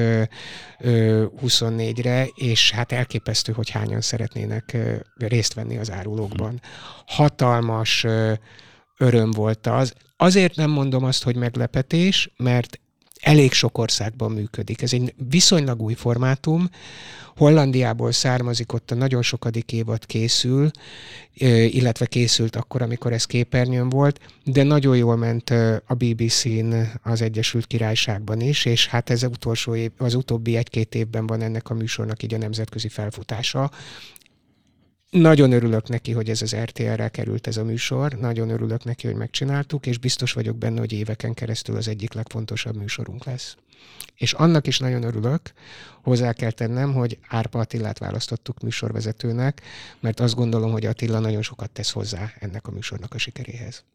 24-re, és hát elképesztő, hogy hányan szeretnének részt venni az árulókban. Hatalmas öröm volt az. Azért nem mondom azt, hogy meglepetés, mert elég sok országban működik. Ez egy viszonylag új formátum. Hollandiából származik, ott a nagyon sokadik évad készül, illetve készült akkor, amikor ez képernyőn volt, de nagyon jól ment a BBC-n az Egyesült Királyságban is, és hát ez az utóbbi 1-2 évben van ennek a műsornak így a nemzetközi felfutása. Nagyon örülök neki, hogy ez az RTL-re került ez a műsor, nagyon örülök neki, hogy megcsináltuk, és biztos vagyok benne, hogy éveken keresztül az egyik legfontosabb műsorunk lesz. És annak is nagyon örülök, hozzá kell tennem, hogy Árpa Attilát választottuk műsorvezetőnek, mert azt gondolom, hogy Attila nagyon sokat tesz hozzá ennek a műsornak a sikeréhez.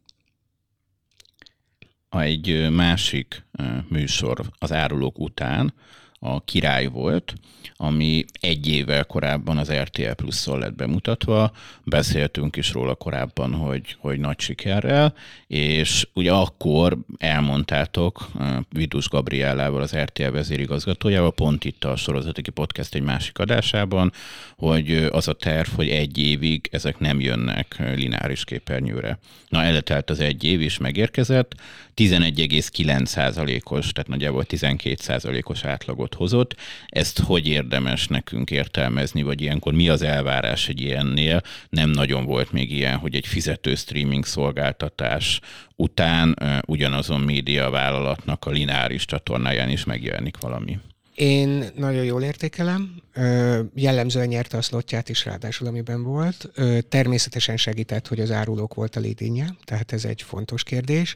Egy másik műsor az árulók után a Király volt, ami 1 évvel korábban az RTL Plus-szon lett bemutatva, beszéltünk is róla korábban, hogy nagy sikerrel, és ugye akkor elmondtátok Vidus Gabriellával, az RTL vezérigazgatójával, pont itt a Sorozatiki Podcast egy másik adásában, hogy az a terv, hogy 1 évig ezek nem jönnek lineáris képernyőre. Na, eltelt az 1 év is, megérkezett, 11,9%-os, tehát nagyjából 12%-os átlagot hozott. Ezt hogy érdemes nekünk értelmezni, vagy ilyenkor mi az elvárás egy ilyennél? Nem nagyon volt még ilyen, hogy egy fizető streaming szolgáltatás után ugyanazon média vállalatnak a lineáris csatornáján is megjelenik valami. Én nagyon jól értékelem, jellemzően nyerte a szlotját is ráadásul, amiben volt. Természetesen segített, hogy az árulók volt a lead-inje, tehát ez egy fontos kérdés.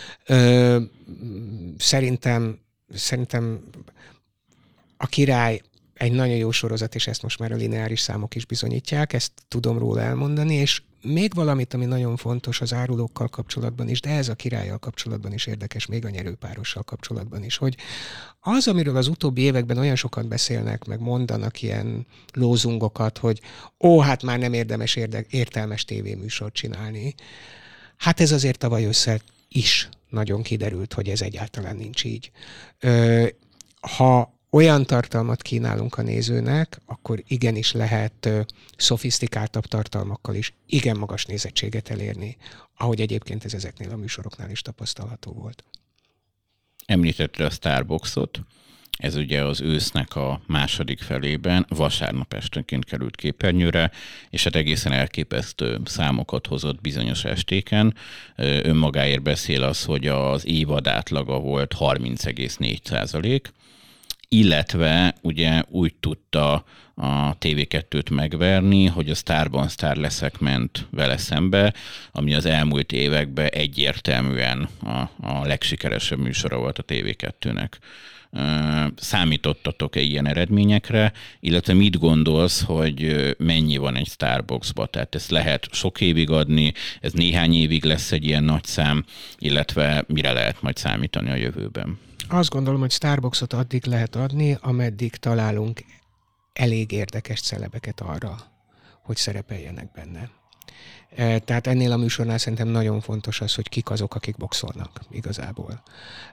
Szerintem a Király egy nagyon jó sorozat, és ezt most már a lineáris számok is bizonyítják, ezt tudom róla elmondani, és még valamit, ami nagyon fontos az árulókkal kapcsolatban is, de ez a Királlyal kapcsolatban is érdekes, még a Nyerőpárossal kapcsolatban is, hogy az, amiről az utóbbi években olyan sokan beszélnek, meg mondanak ilyen lózungokat, hogy hát már nem érdemes értelmes tévéműsort csinálni. Hát ez azért tavaly ősszel is nagyon kiderült, hogy ez egyáltalán nincs így. Ha olyan tartalmat kínálunk a nézőnek, akkor igenis lehet szofisztikáltabb tartalmakkal is igen magas nézettséget elérni, ahogy egyébként ez ezeknél a műsoroknál is tapasztalható volt. Említette a Starboxot, ez ugye az ősznek a második felében vasárnap esténként került képernyőre, és hát egészen elképesztő számokat hozott bizonyos estéken. Önmagáért beszél az, hogy az évad átlaga volt 30,4%, illetve ugye úgy tudta a TV2-t megverni, hogy a Sztárban sztár leszek ment vele szembe, ami az elmúlt években egyértelműen a legsikeresebb műsora volt a TV2-nek. Számítottatok-e ilyen eredményekre, illetve mit gondolsz, hogy mennyi van egy Starboxba? Tehát ezt lehet sok évig adni, ez néhány évig lesz egy ilyen nagy szám, illetve mire lehet majd számítani a jövőben? Azt gondolom, hogy Starboxot addig lehet adni, ameddig találunk elég érdekes celebeket arra, hogy szerepeljenek benne. Tehát ennél a műsornál szerintem nagyon fontos az, hogy kik azok, akik boxolnak igazából.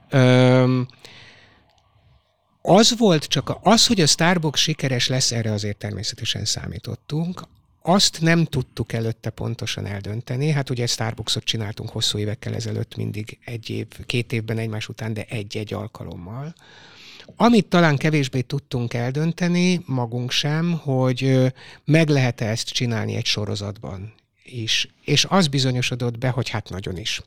Az volt csak az, hogy a Starbox sikeres lesz, erre azért természetesen számítottunk. Azt nem tudtuk előtte pontosan eldönteni. Hát ugye Starboxot csináltunk hosszú évekkel ezelőtt, mindig 2 évben egymás után, de egy alkalommal. Amit talán kevésbé tudtunk eldönteni, magunk sem, hogy meg lehet ezt csinálni egy sorozatban is. És az bizonyosodott be, hogy hát nagyon is.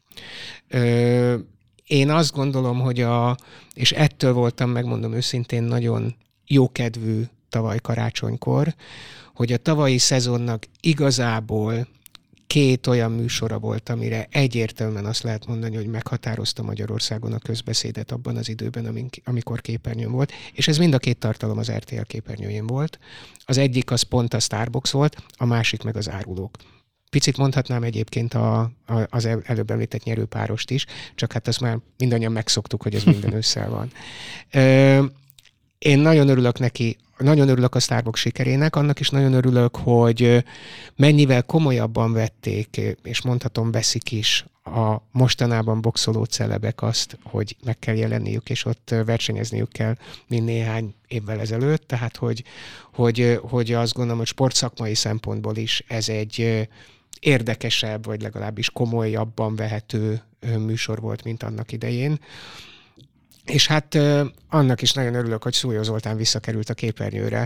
Én azt gondolom, hogy és ettől voltam, megmondom őszintén, nagyon jókedvű tavaly karácsonykor, hogy a tavalyi szezonnak igazából 2 olyan műsora volt, amire egyértelműen azt lehet mondani, hogy meghatározta Magyarországon a közbeszédet abban az időben, amikor képernyőn volt, és ez mind a 2 tartalom az RTL képernyőjén volt. Az egyik az pont a Starbucks volt, a másik meg az árulók. Picit mondhatnám egyébként az előbb említett nyerőpárost is, csak hát azt már mindannyian megszoktuk, hogy ez minden ősszel van. Én nagyon örülök neki, nagyon örülök a Starbucks sikerének, annak is nagyon örülök, hogy mennyivel komolyabban vették, és mondhatom veszik is a mostanában boxoló celebek azt, hogy meg kell jelenniük, és ott versenyezniük kell, mint néhány évvel ezelőtt. Tehát, hogy azt gondolom, hogy sportszakmai szempontból is ez egy érdekesebb, vagy legalábbis komolyabban vehető műsor volt, mint annak idején. És hát annak is nagyon örülök, hogy Szújó Zoltán visszakerült a képernyőre.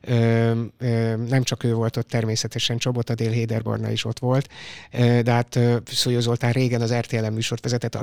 Nem csak ő volt ott, természetesen Csobota Dél Héderbarna is ott volt, de hát Szújó Zoltán régen az RTL-en műsort vezetett,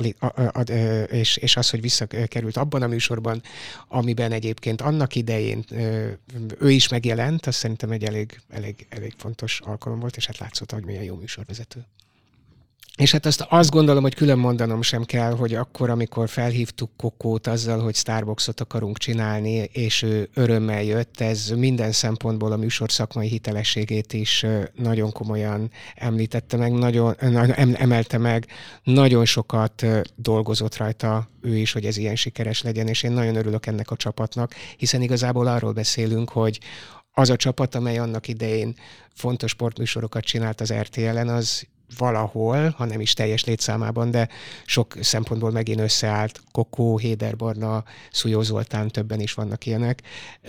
és az, hogy visszakerült abban a műsorban, amiben egyébként annak idején ő is megjelent, az szerintem egy elég fontos alkalom volt, és hát látszott, hogy milyen jó műsorvezető. És hát azt gondolom, hogy külön mondanom sem kell, hogy akkor, amikor felhívtuk Kokót azzal, hogy Starbucksot akarunk csinálni, és ő örömmel jött, ez minden szempontból a műsor szakmai hitelességét is nagyon komolyan említette meg, emelte meg, nagyon sokat dolgozott rajta ő is, hogy ez ilyen sikeres legyen, és én nagyon örülök ennek a csapatnak, hiszen igazából arról beszélünk, hogy az a csapat, amely annak idején fontos sportműsorokat csinált az RTL-en, az valahol, ha nem is teljes létszámában, de sok szempontból megint összeállt. Kokó, Héderbarna, Szújó Zoltán, többen is vannak ilyenek.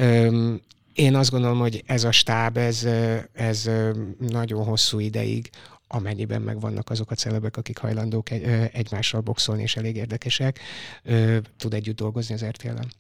Én azt gondolom, hogy ez a stáb, ez nagyon hosszú ideig, amennyiben megvannak azok a celebek, akik hajlandók egymással boxolni, és elég érdekesek, tud együtt dolgozni az RTL-en.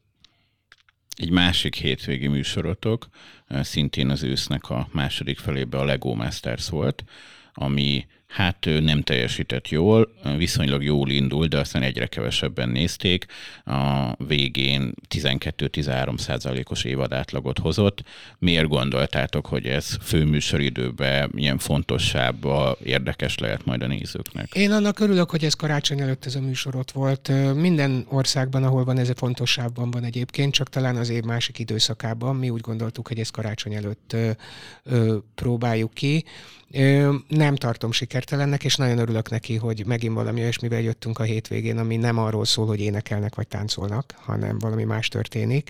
Egy másik hétvégi műsorotok, szintén az ősznek a második felébe a Lego Masters volt, ami hát nem teljesített jól, viszonylag jól indult, de aztán egyre kevesebben nézték. A végén 12-13%-os évadátlagot hozott. Miért gondoltátok, hogy ez főműsoridőben ilyen fontossább, érdekes lehet majd a nézőknek? Én annak örülök, hogy ez karácsony előtt ez a műsor ott volt. Minden országban, ahol van, ez fontosságban van egyébként, csak talán az év másik időszakában. Mi úgy gondoltuk, hogy ezt karácsony előtt próbáljuk ki. Nem tartom sikertelennek, és nagyon örülök neki, hogy megint valami olyasmivel jöttünk a hétvégén, ami nem arról szól, hogy énekelnek vagy táncolnak, hanem valami más történik.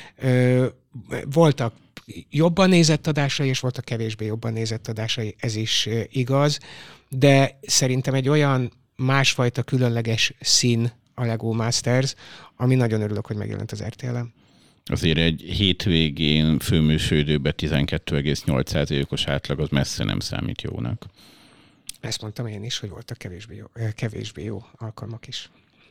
Voltak jobban nézett adásai, és voltak kevésbé jobban nézett adásai, ez is igaz, de szerintem egy olyan másfajta különleges szín a Lego Masters, ami nagyon örülök, hogy megjelent az RTL-en. Azért egy hétvégén főműsoridőben 12,8%-os átlag az messze nem számít jónak. Ezt mondtam én is, hogy voltak kevésbé jó alkalmak is.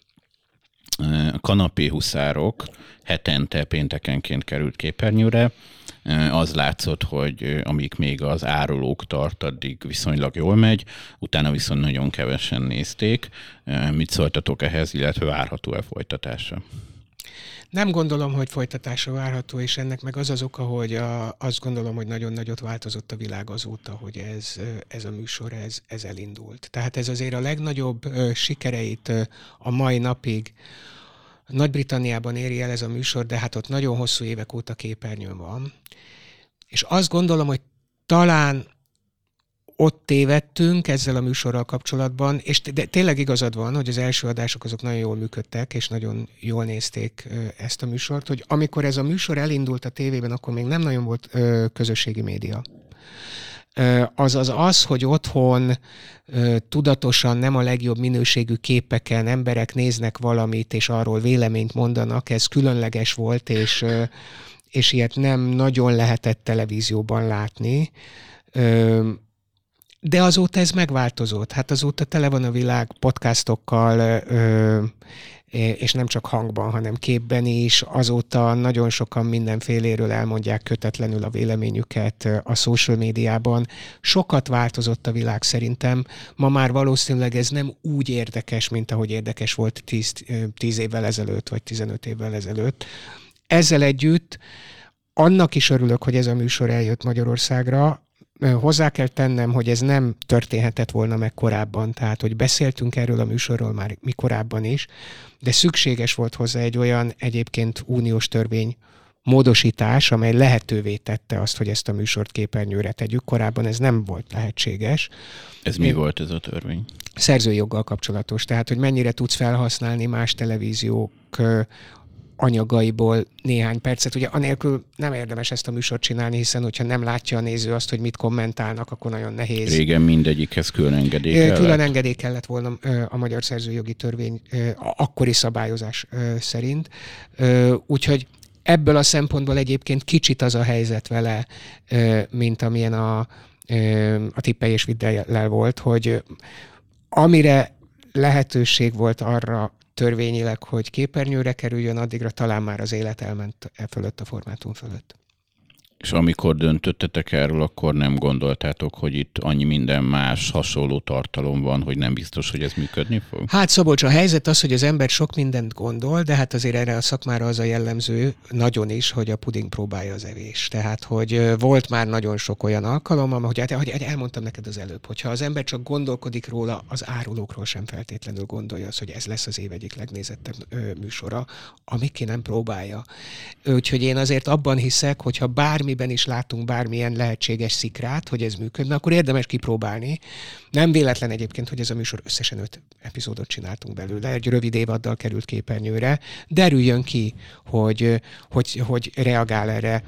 A kanapé huszárok hetente péntekenként került képernyőre. Az látszott, hogy amíg még az árulók tart, addig viszonylag jól megy, utána viszont nagyon kevesen nézték. Mit szóltatok ehhez, illetve várható-e folytatása? Nem gondolom, hogy folytatása várható, és ennek meg az oka, hogy azt gondolom, hogy nagyon nagyot változott a világ azóta, hogy ez a műsor ez elindult. Tehát ez azért a legnagyobb sikereit a mai napig Nagy-Britanniában éri el ez a műsor, de hát ott nagyon hosszú évek óta képernyőn van. És azt gondolom, hogy talán ott tévedtünk ezzel a műsorral kapcsolatban, és tényleg igazad van, hogy az első adások azok nagyon jól működtek, és nagyon jól nézték ezt a műsort, hogy amikor ez a műsor elindult a tévében, akkor még nem nagyon volt közösségi média. Azaz az, hogy otthon tudatosan nem a legjobb minőségű képeken emberek néznek valamit, és arról véleményt mondanak, ez különleges volt, és ilyet nem nagyon lehetett televízióban látni. De azóta ez megváltozott. Hát azóta tele van a világ podcastokkal, és nem csak hangban, hanem képben is. Azóta nagyon sokan mindenféléről elmondják kötetlenül a véleményüket a social médiában. Sokat változott a világ szerintem. Ma már valószínűleg ez nem úgy érdekes, mint ahogy érdekes volt 10 évvel ezelőtt, vagy 15 évvel ezelőtt. Ezzel együtt annak is örülök, hogy ez a műsor eljött Magyarországra, hozzá kell tennem, hogy ez nem történhetett volna meg korábban, tehát hogy beszéltünk erről a műsorról már mi korábban is, de szükséges volt hozzá egy olyan egyébként uniós törvény módosítás, amely lehetővé tette azt, hogy ezt a műsort képernyőre tegyük. Korábban ez nem volt lehetséges. Ez mi volt ez a törvény? Szerzői joggal kapcsolatos, tehát hogy mennyire tudsz felhasználni más televíziók anyagaiból néhány percet. Ugye anélkül nem érdemes ezt a műsort csinálni, hiszen hogyha nem látja a néző azt, hogy mit kommentálnak, akkor nagyon nehéz. Régen mindegyikhez külön engedély kellett. Külön engedély kellett volna a magyar szerzőjogi törvény akkori szabályozás szerint. Úgyhogy ebből a szempontból egyébként kicsit az a helyzet vele, mint amilyen a Tippelj és vidd el volt, hogy amire lehetőség volt arra törvényileg, hogy képernyőre kerüljön, addigra talán már az élet elment fölött, a formátum fölött. És amikor döntöttetek erről, akkor nem gondoltátok, hogy itt annyi minden más hasonló tartalom van, hogy nem biztos, hogy ez működni fog? Hát Szabolcs, a helyzet az, hogy az ember sok mindent gondol, de hát azért erre a szakmára az a jellemző nagyon is, hogy a puding próbálja az evés. Tehát, hogy volt már nagyon sok olyan alkalom, hogy elmondtam neked az előbb, hogyha az ember csak gondolkodik róla, az árulókról sem feltétlenül gondolja az, hogy ez lesz az év egyik legnézettebb műsora, amíg ki nem próbálja. Úgyhogy én azért abban hiszek, hogyha bármiben is látunk bármilyen lehetséges szikrát, hogy ez működne, akkor érdemes kipróbálni. Nem véletlen egyébként, hogy ez a műsor összesen 5 epizódot csináltunk belőle, egy rövid évaddal került képernyőre. Derüljön ki, hogy reagál erre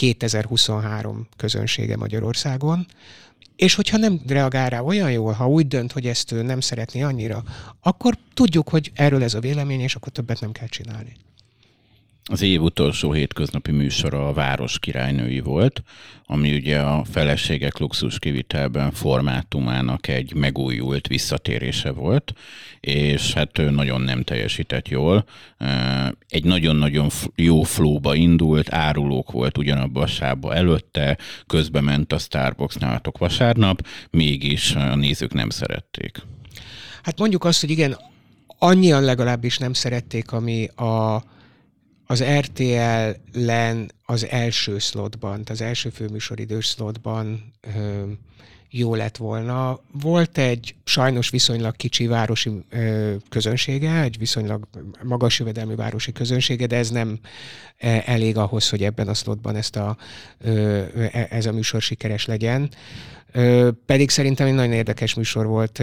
2023 közönsége Magyarországon, és hogyha nem reagál rá olyan jól, ha úgy dönt, hogy ezt ő nem szeretné annyira, akkor tudjuk, hogy erről ez a vélemény, és akkor többet nem kell csinálni. Az év utolsó hétköznapi műsora a Város királynői volt, ami ugye a Feleségek luxus kivitelben formátumának egy megújult visszatérése volt, és hát nagyon nem teljesített jól. Egy nagyon-nagyon jó flowba indult, árulók volt ugyanabban a sávba előtte, közbe ment a Starbucks nálatok vasárnap, mégis a nézők nem szerették. Hát mondjuk azt, hogy igen, annyian legalábbis nem szerették, ami az RTL-len az első szlotban, az első főműsoridős szlotban jó lett volna. Volt egy sajnos viszonylag kicsi városi közönsége, egy viszonylag magas jövedelmű városi közönsége, de ez nem elég ahhoz, hogy ebben a szlotban ez a műsor sikeres legyen. Pedig szerintem egy nagyon érdekes műsor volt,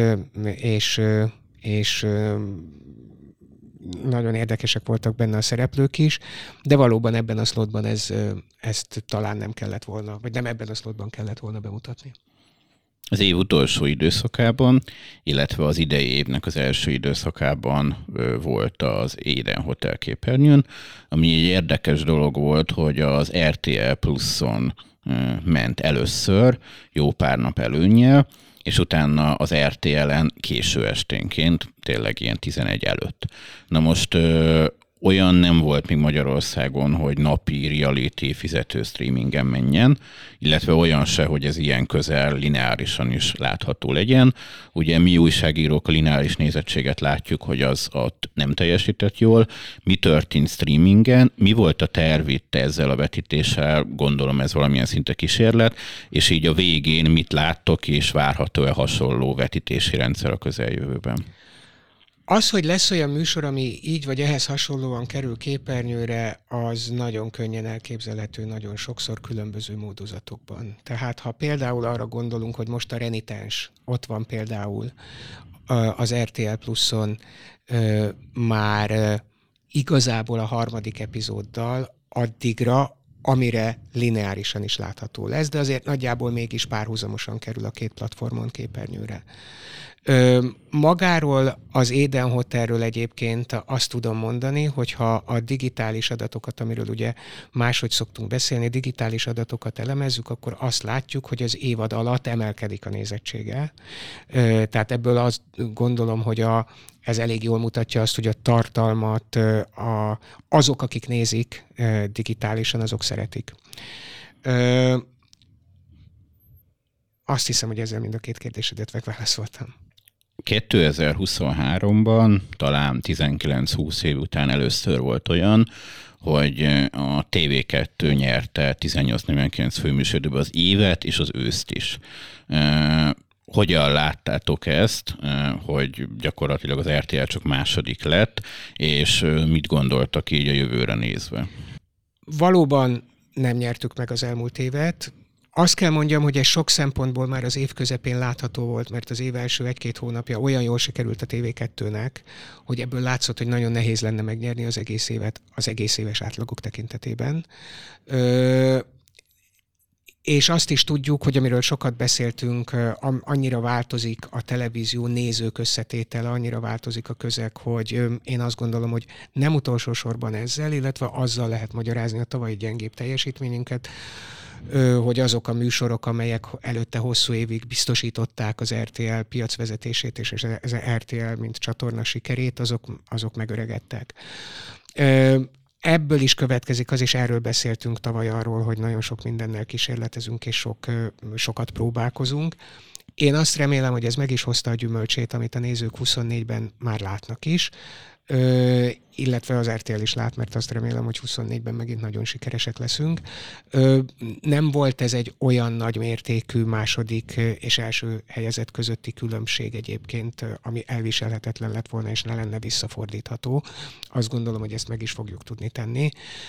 és nagyon érdekesek voltak benne a szereplők is, de valóban ebben a szlotban ezt talán nem kellett volna, vagy nem ebben a szlotban kellett volna bemutatni. Az év utolsó időszakában, illetve az idei évnek az első időszakában volt az Éden Hotel képernyőn, ami egy érdekes dolog volt, hogy az RTL Pluson ment először, jó pár nap előnnyel, és utána az RTL-en késő esténként, tényleg ilyen 11 előtt. Na most olyan nem volt még Magyarországon, hogy napi reality fizető streamingen menjen, illetve olyan se, hogy ez ilyen közel lineárisan is látható legyen. Ugye mi újságírók a lineáris nézettséget látjuk, hogy az ott nem teljesített jól. Mi történt streamingen? Mi volt a terv itt ezzel a vetítéssel? Gondolom ez valamilyen szinte kísérlet, és így a végén mit láttok, és várható-e hasonló vetítési rendszer a közeljövőben? Az, hogy lesz olyan műsor, ami így vagy ehhez hasonlóan kerül képernyőre, az nagyon könnyen elképzelhető, nagyon sokszor különböző módozatokban. Tehát ha például arra gondolunk, hogy most a renitens ott van például az RTL Pluson már igazából a 3. epizóddal, addigra, amire lineárisan is látható lesz, de azért nagyjából mégis párhuzamosan kerül a két platformon képernyőre. Magáról az Éden Hotelről egyébként azt tudom mondani, hogyha a digitális adatokat, amiről ugye máshogy szoktunk beszélni, digitális adatokat elemezzük, akkor azt látjuk, hogy az évad alatt emelkedik a nézettsége. Tehát ebből azt gondolom, hogy ez elég jól mutatja azt, hogy a tartalmat azok, akik nézik digitálisan, azok szeretik. Azt hiszem, hogy ezzel mind a két kérdésedet megválaszoltam. 2023-ban, talán 19-20 év után először volt olyan, hogy a TV2 nyerte 1849 főműsoridőben az évet és az őszt is. Hogyan láttátok ezt, hogy gyakorlatilag az RTL csak második lett, és mit gondoltak így a jövőre nézve? Valóban nem nyertük meg az elmúlt évet. Azt kell mondjam, hogy ez sok szempontból már az év közepén látható volt, mert az év első 1-2 hónapja olyan jól sikerült a TV2-nek, hogy ebből látszott, hogy nagyon nehéz lenne megnyerni az egész évet az egész éves átlagok tekintetében. És azt is tudjuk, hogy amiről sokat beszéltünk, annyira változik a televízió nézők összetétele, annyira változik a közeg, hogy én azt gondolom, hogy nem utolsó sorban ezzel, illetve azzal lehet magyarázni a tavalyi gyengébb teljesítményünket, hogy azok a műsorok, amelyek előtte hosszú évig biztosították az RTL piacvezetését és az RTL mint csatorna sikerét, azok megöregedtek. Ebből is következik az, és erről beszéltünk tavaly arról, hogy nagyon sok mindennel kísérletezünk, és sokat próbálkozunk. Én azt remélem, hogy ez meg is hozta a gyümölcsét, amit a nézők 24-ben már látnak is, illetve az RTL is lát, mert azt remélem, hogy 24-ben megint nagyon sikeresek leszünk. Nem volt ez egy olyan nagy mértékű második és első helyezett közötti különbség egyébként, ami elviselhetetlen lett volna, és ne lenne visszafordítható. Azt gondolom, hogy ezt meg is fogjuk tudni tenni.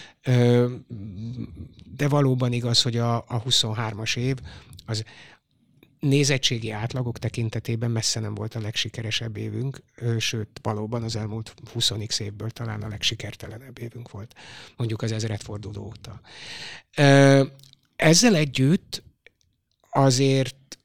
De valóban igaz, hogy a 23-as év az nézettségi átlagok tekintetében messze nem volt a legsikeresebb évünk, sőt, valóban az elmúlt 20x évből talán a legsikertelenebb évünk volt, mondjuk az ezredforduló óta. Ezzel együtt azért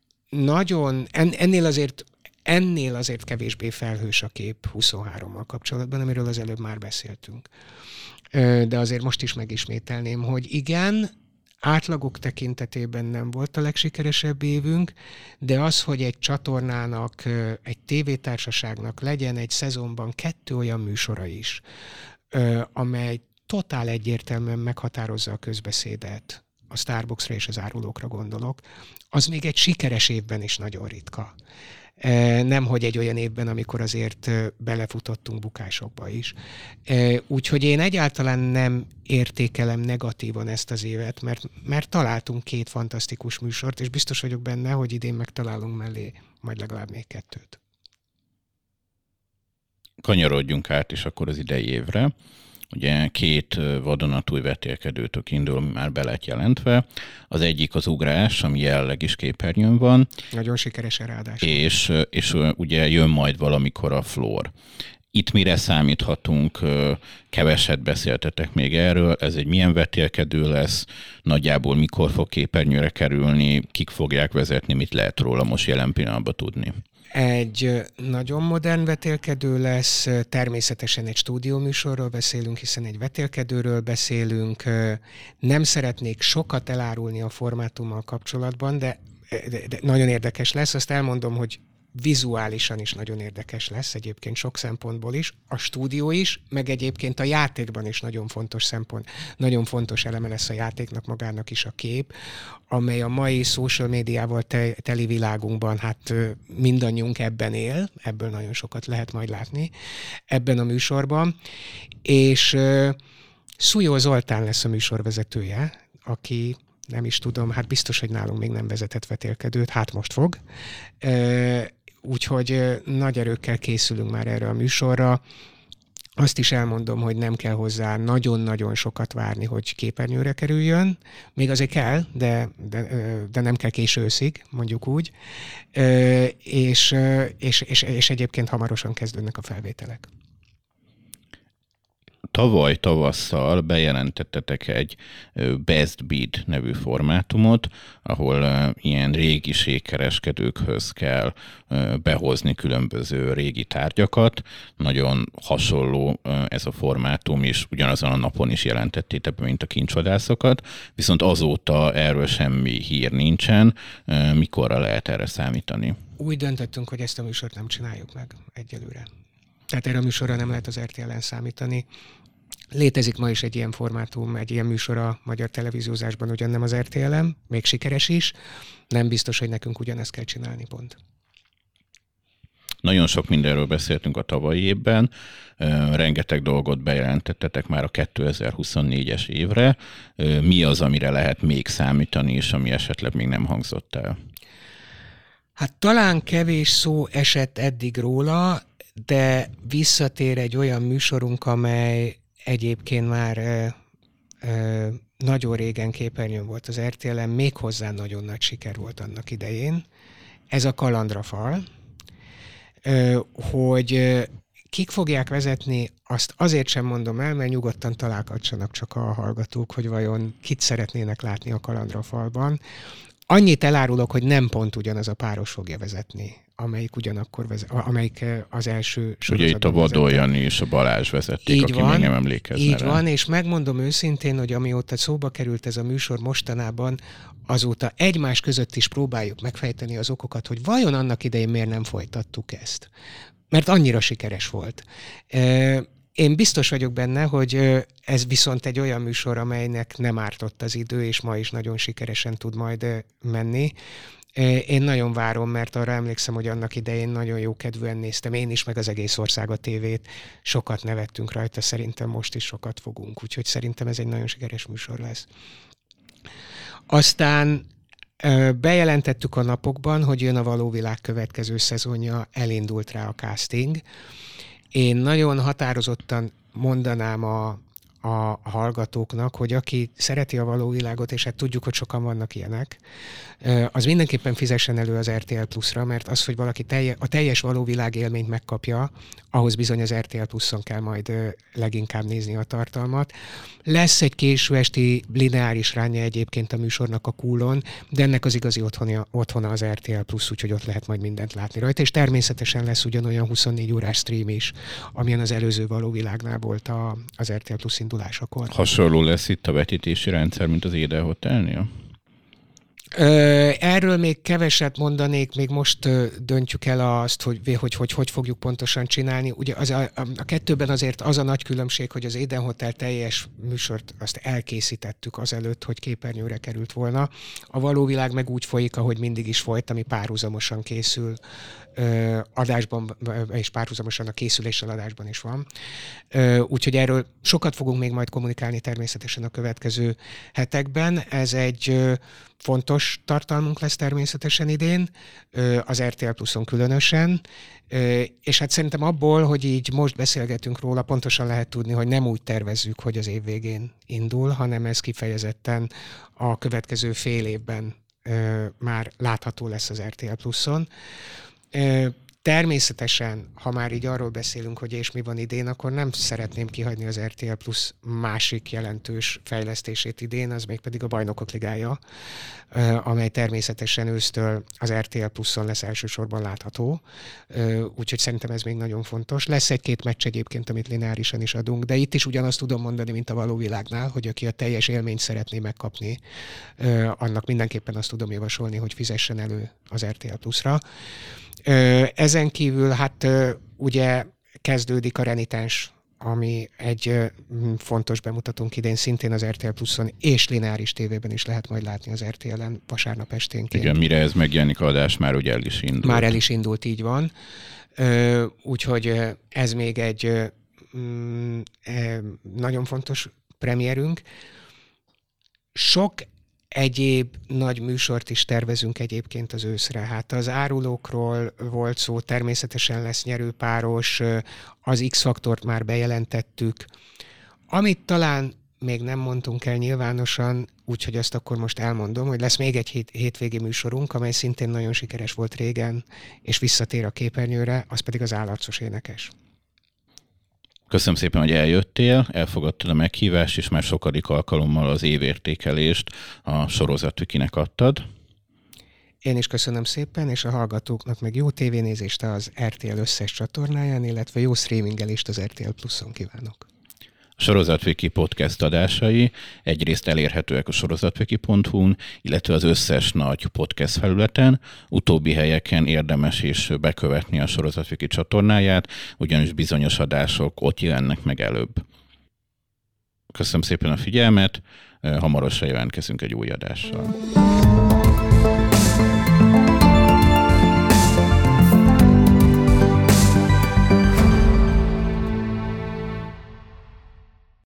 ennél azért kevésbé felhős a kép 23-mal kapcsolatban, amiről az előbb már beszéltünk. De azért most is megismételném, hogy igen, átlagok tekintetében nem volt a legsikeresebb évünk, de az, hogy egy csatornának, egy tévétársaságnak legyen egy szezonban 2 olyan műsora is, amely totál egyértelműen meghatározza a közbeszédet, a Starbucksra és az árulókra gondolok, az még egy sikeres évben is nagyon ritka. Nemhogy egy olyan évben, amikor azért belefutottunk bukásokba is. Úgyhogy én egyáltalán nem értékelem negatívan ezt az évet, mert találtunk 2 fantasztikus műsort, és biztos vagyok benne, hogy idén megtalálunk mellé majd legalább még 2. Kanyarodjunk át is akkor az idei évre. Ugye 2 vadonatúj vetélkedőtök indul, ami már be lett jelentve. Az egyik az Ugrás, ami jelenleg is képernyőn van. Nagyon sikeresen ráadásul. És ugye jön majd valamikor a Flór. Itt mire számíthatunk? Keveset beszéltetek még erről. Ez egy milyen vetélkedő lesz? Nagyjából mikor fog képernyőre kerülni? Kik fogják vezetni? Mit lehet róla most jelen pillanatban tudni? Egy nagyon modern vetélkedő lesz, természetesen egy stúdióműsorról beszélünk, hiszen egy vetélkedőről beszélünk. Nem szeretnék sokat elárulni a formátummal kapcsolatban, de nagyon érdekes lesz. Azt elmondom, hogy vizuálisan is nagyon érdekes lesz, egyébként sok szempontból is, a stúdió is, meg egyébként a játékban is nagyon fontos szempont, nagyon fontos eleme lesz a játéknak magának is a kép, amely a mai social médiával teli világunkban, hát mindannyiunk ebben él, ebből nagyon sokat lehet majd látni ebben a műsorban, és Szújó Zoltán lesz a műsorvezetője, aki nem is tudom, hát biztos, hogy nálunk még nem vezetett vetélkedőt, hát most fog. Úgyhogy nagy erőkkel készülünk már erre a műsorra. Azt is elmondom, hogy nem kell hozzá nagyon-nagyon sokat várni, hogy képernyőre kerüljön. Még azért kell, de nem kell késő őszig, mondjuk úgy. És egyébként hamarosan kezdődnek a felvételek. Tavaly tavasszal bejelentettetek egy Best Bid nevű formátumot, ahol ilyen régi ségkereskedőkhöz kell behozni különböző régi tárgyakat. Nagyon hasonló ez a formátum is, ugyanazon a napon is jelentettétek be, mint a kincsvadászokat, viszont azóta erről semmi hír nincsen. Mikorra lehet erre számítani? Úgy döntöttünk, hogy ezt a műsort nem csináljuk meg egyelőre. Tehát erre a műsorra nem lehet az RTL-en számítani. Létezik ma is egy ilyen formátum, egy ilyen műsor a magyar televíziózásban, ugyan nem az RTL-en, még sikeres is. Nem biztos, hogy nekünk ugyanezt kell csinálni, pont. Nagyon sok mindenről beszéltünk a tavalyi évben, rengeteg dolgot bejelentettetek már a 2024-es évre. Mi az, amire lehet még számítani, és ami esetleg még nem hangzott el? Hát talán kevés szó esett eddig róla, de visszatér egy olyan műsorunk, amely egyébként már nagyon régen képernyőn volt az RTL-en, méghozzá nagyon nagy siker volt annak idején. Ez a Kalandrafal, hogy kik fogják vezetni, azt azért sem mondom el, mert nyugodtan találgatsanak csak a hallgatók, hogy vajon kit szeretnének látni a Kalandrafalban. Annyit elárulok, hogy nem pont ugyanaz a páros fogja vezetni, amelyik az első sorozatban. Ugye itt a Vadó Jani és a Balázs vezették, így aki van, még nem emlékezne így rá. van, és megmondom őszintén, hogy amióta szóba került ez a műsor mostanában, azóta egymás között is próbáljuk megfejteni az okokat, hogy vajon annak idején miért nem folytattuk ezt. Mert annyira sikeres volt. Én biztos vagyok benne, hogy ez viszont egy olyan műsor, amelynek nem ártott az idő, és ma is nagyon sikeresen tud majd menni. Én nagyon várom, mert arra emlékszem, hogy annak idején nagyon jó kedvűen néztem én is, meg az egész ország a tévét. Sokat nevettünk rajta, szerintem most is sokat fogunk. Úgyhogy szerintem ez egy nagyon sikeres műsor lesz. Aztán bejelentettük a napokban, hogy jön a Való Világ következő szezonja, elindult rá a casting. Én nagyon határozottan mondanám a hallgatóknak, hogy aki szereti a Való Világot, és hát tudjuk, hogy sokan vannak ilyenek, az mindenképpen fizessen elő az RTL Plus-ra, mert az, hogy valaki a teljes Való Világ élményt megkapja, ahhoz bizony az RTL Plus-on kell majd leginkább nézni a tartalmat. Lesz egy késő esti lineáris ránja egyébként a műsornak a Kúlon, de ennek az igazi otthona az RTL Plus, úgyhogy ott lehet majd mindent látni rajta, és természetesen lesz ugyanolyan 24 órás stream is, amilyen az előző Való Világnál volt az RTL Plus indulásakor. Hasonló lesz itt a vetítési rendszer, mint az Éden Hotelnél? Erről még keveset mondanék, még most döntjük el azt, hogy fogjuk pontosan csinálni. Ugye a kettőben azért az a nagy különbség, hogy az Éden Hotel teljes műsort azt elkészítettük azelőtt, hogy képernyőre került volna. A Való Világ meg úgy folyik, ahogy mindig is folyt, ami párhuzamosan készül adásban, és párhuzamosan a készüléssel adásban is van. Úgyhogy erről sokat fogunk még majd kommunikálni természetesen a következő hetekben. Ez egy fontos tartalmunk lesz természetesen idén, az RTL Pluson különösen, és hát szerintem abból, hogy így most beszélgetünk róla, pontosan lehet tudni, hogy nem úgy tervezzük, hogy az év végén indul, hanem ez kifejezetten a következő fél évben már látható lesz az RTL Pluson. Természetesen, ha már így arról beszélünk, hogy és mi van idén, akkor nem szeretném kihagyni az RTL Plus másik jelentős fejlesztését idén, az még pedig a Bajnokok Ligája, amely természetesen ősztől az RTL Pluson lesz elsősorban látható, úgyhogy szerintem ez még nagyon fontos. Lesz egy-két meccs egyébként, amit lineárisan is adunk, de itt is ugyanazt tudom mondani, mint a Való Világnál, hogy aki a teljes élményt szeretné megkapni, annak mindenképpen azt tudom javasolni, hogy fizessen elő az RTL Plusra. Ezen kívül hát ugye kezdődik a Renitens, ami egy fontos bemutatónk idén, szintén az RTL Pluson és lineáris tévében is lehet majd látni az RTL-en vasárnap esténként. Igen, mire ez megjelenik adás, már ugye el is indult. Már el is indult, így van. Úgyhogy ez még egy nagyon fontos premierünk. Sok egyéb nagy műsort is tervezünk egyébként az őszre. Hát az árulókról volt szó, természetesen lesz nyerőpáros, az X-faktort már bejelentettük. Amit talán még nem mondtunk el nyilvánosan, úgyhogy azt akkor most elmondom, hogy lesz még egy hétvégi műsorunk, amely szintén nagyon sikeres volt régen, és visszatér a képernyőre, az pedig az Állarcos énekes. Köszönöm szépen, hogy eljöttél, elfogadtad a meghívást, és már sokadik alkalommal az évértékelést a Sorozatvikinek adtad. Én is köszönöm szépen, és a hallgatóknak meg jó tévénézést az RTL összes csatornáján, illetve jó streamingelést az RTL Pluson kívánok. A Sorozatviki podcast adásai egyrészt elérhetőek a sorozatviki.hu-n, illetve az összes nagy podcast felületen. Utóbbi helyeken érdemes is bekövetni a Sorozatviki csatornáját, ugyanis bizonyos adások ott jelennek meg előbb. Köszönöm szépen a figyelmet, hamarosan jelentkezünk egy új adással.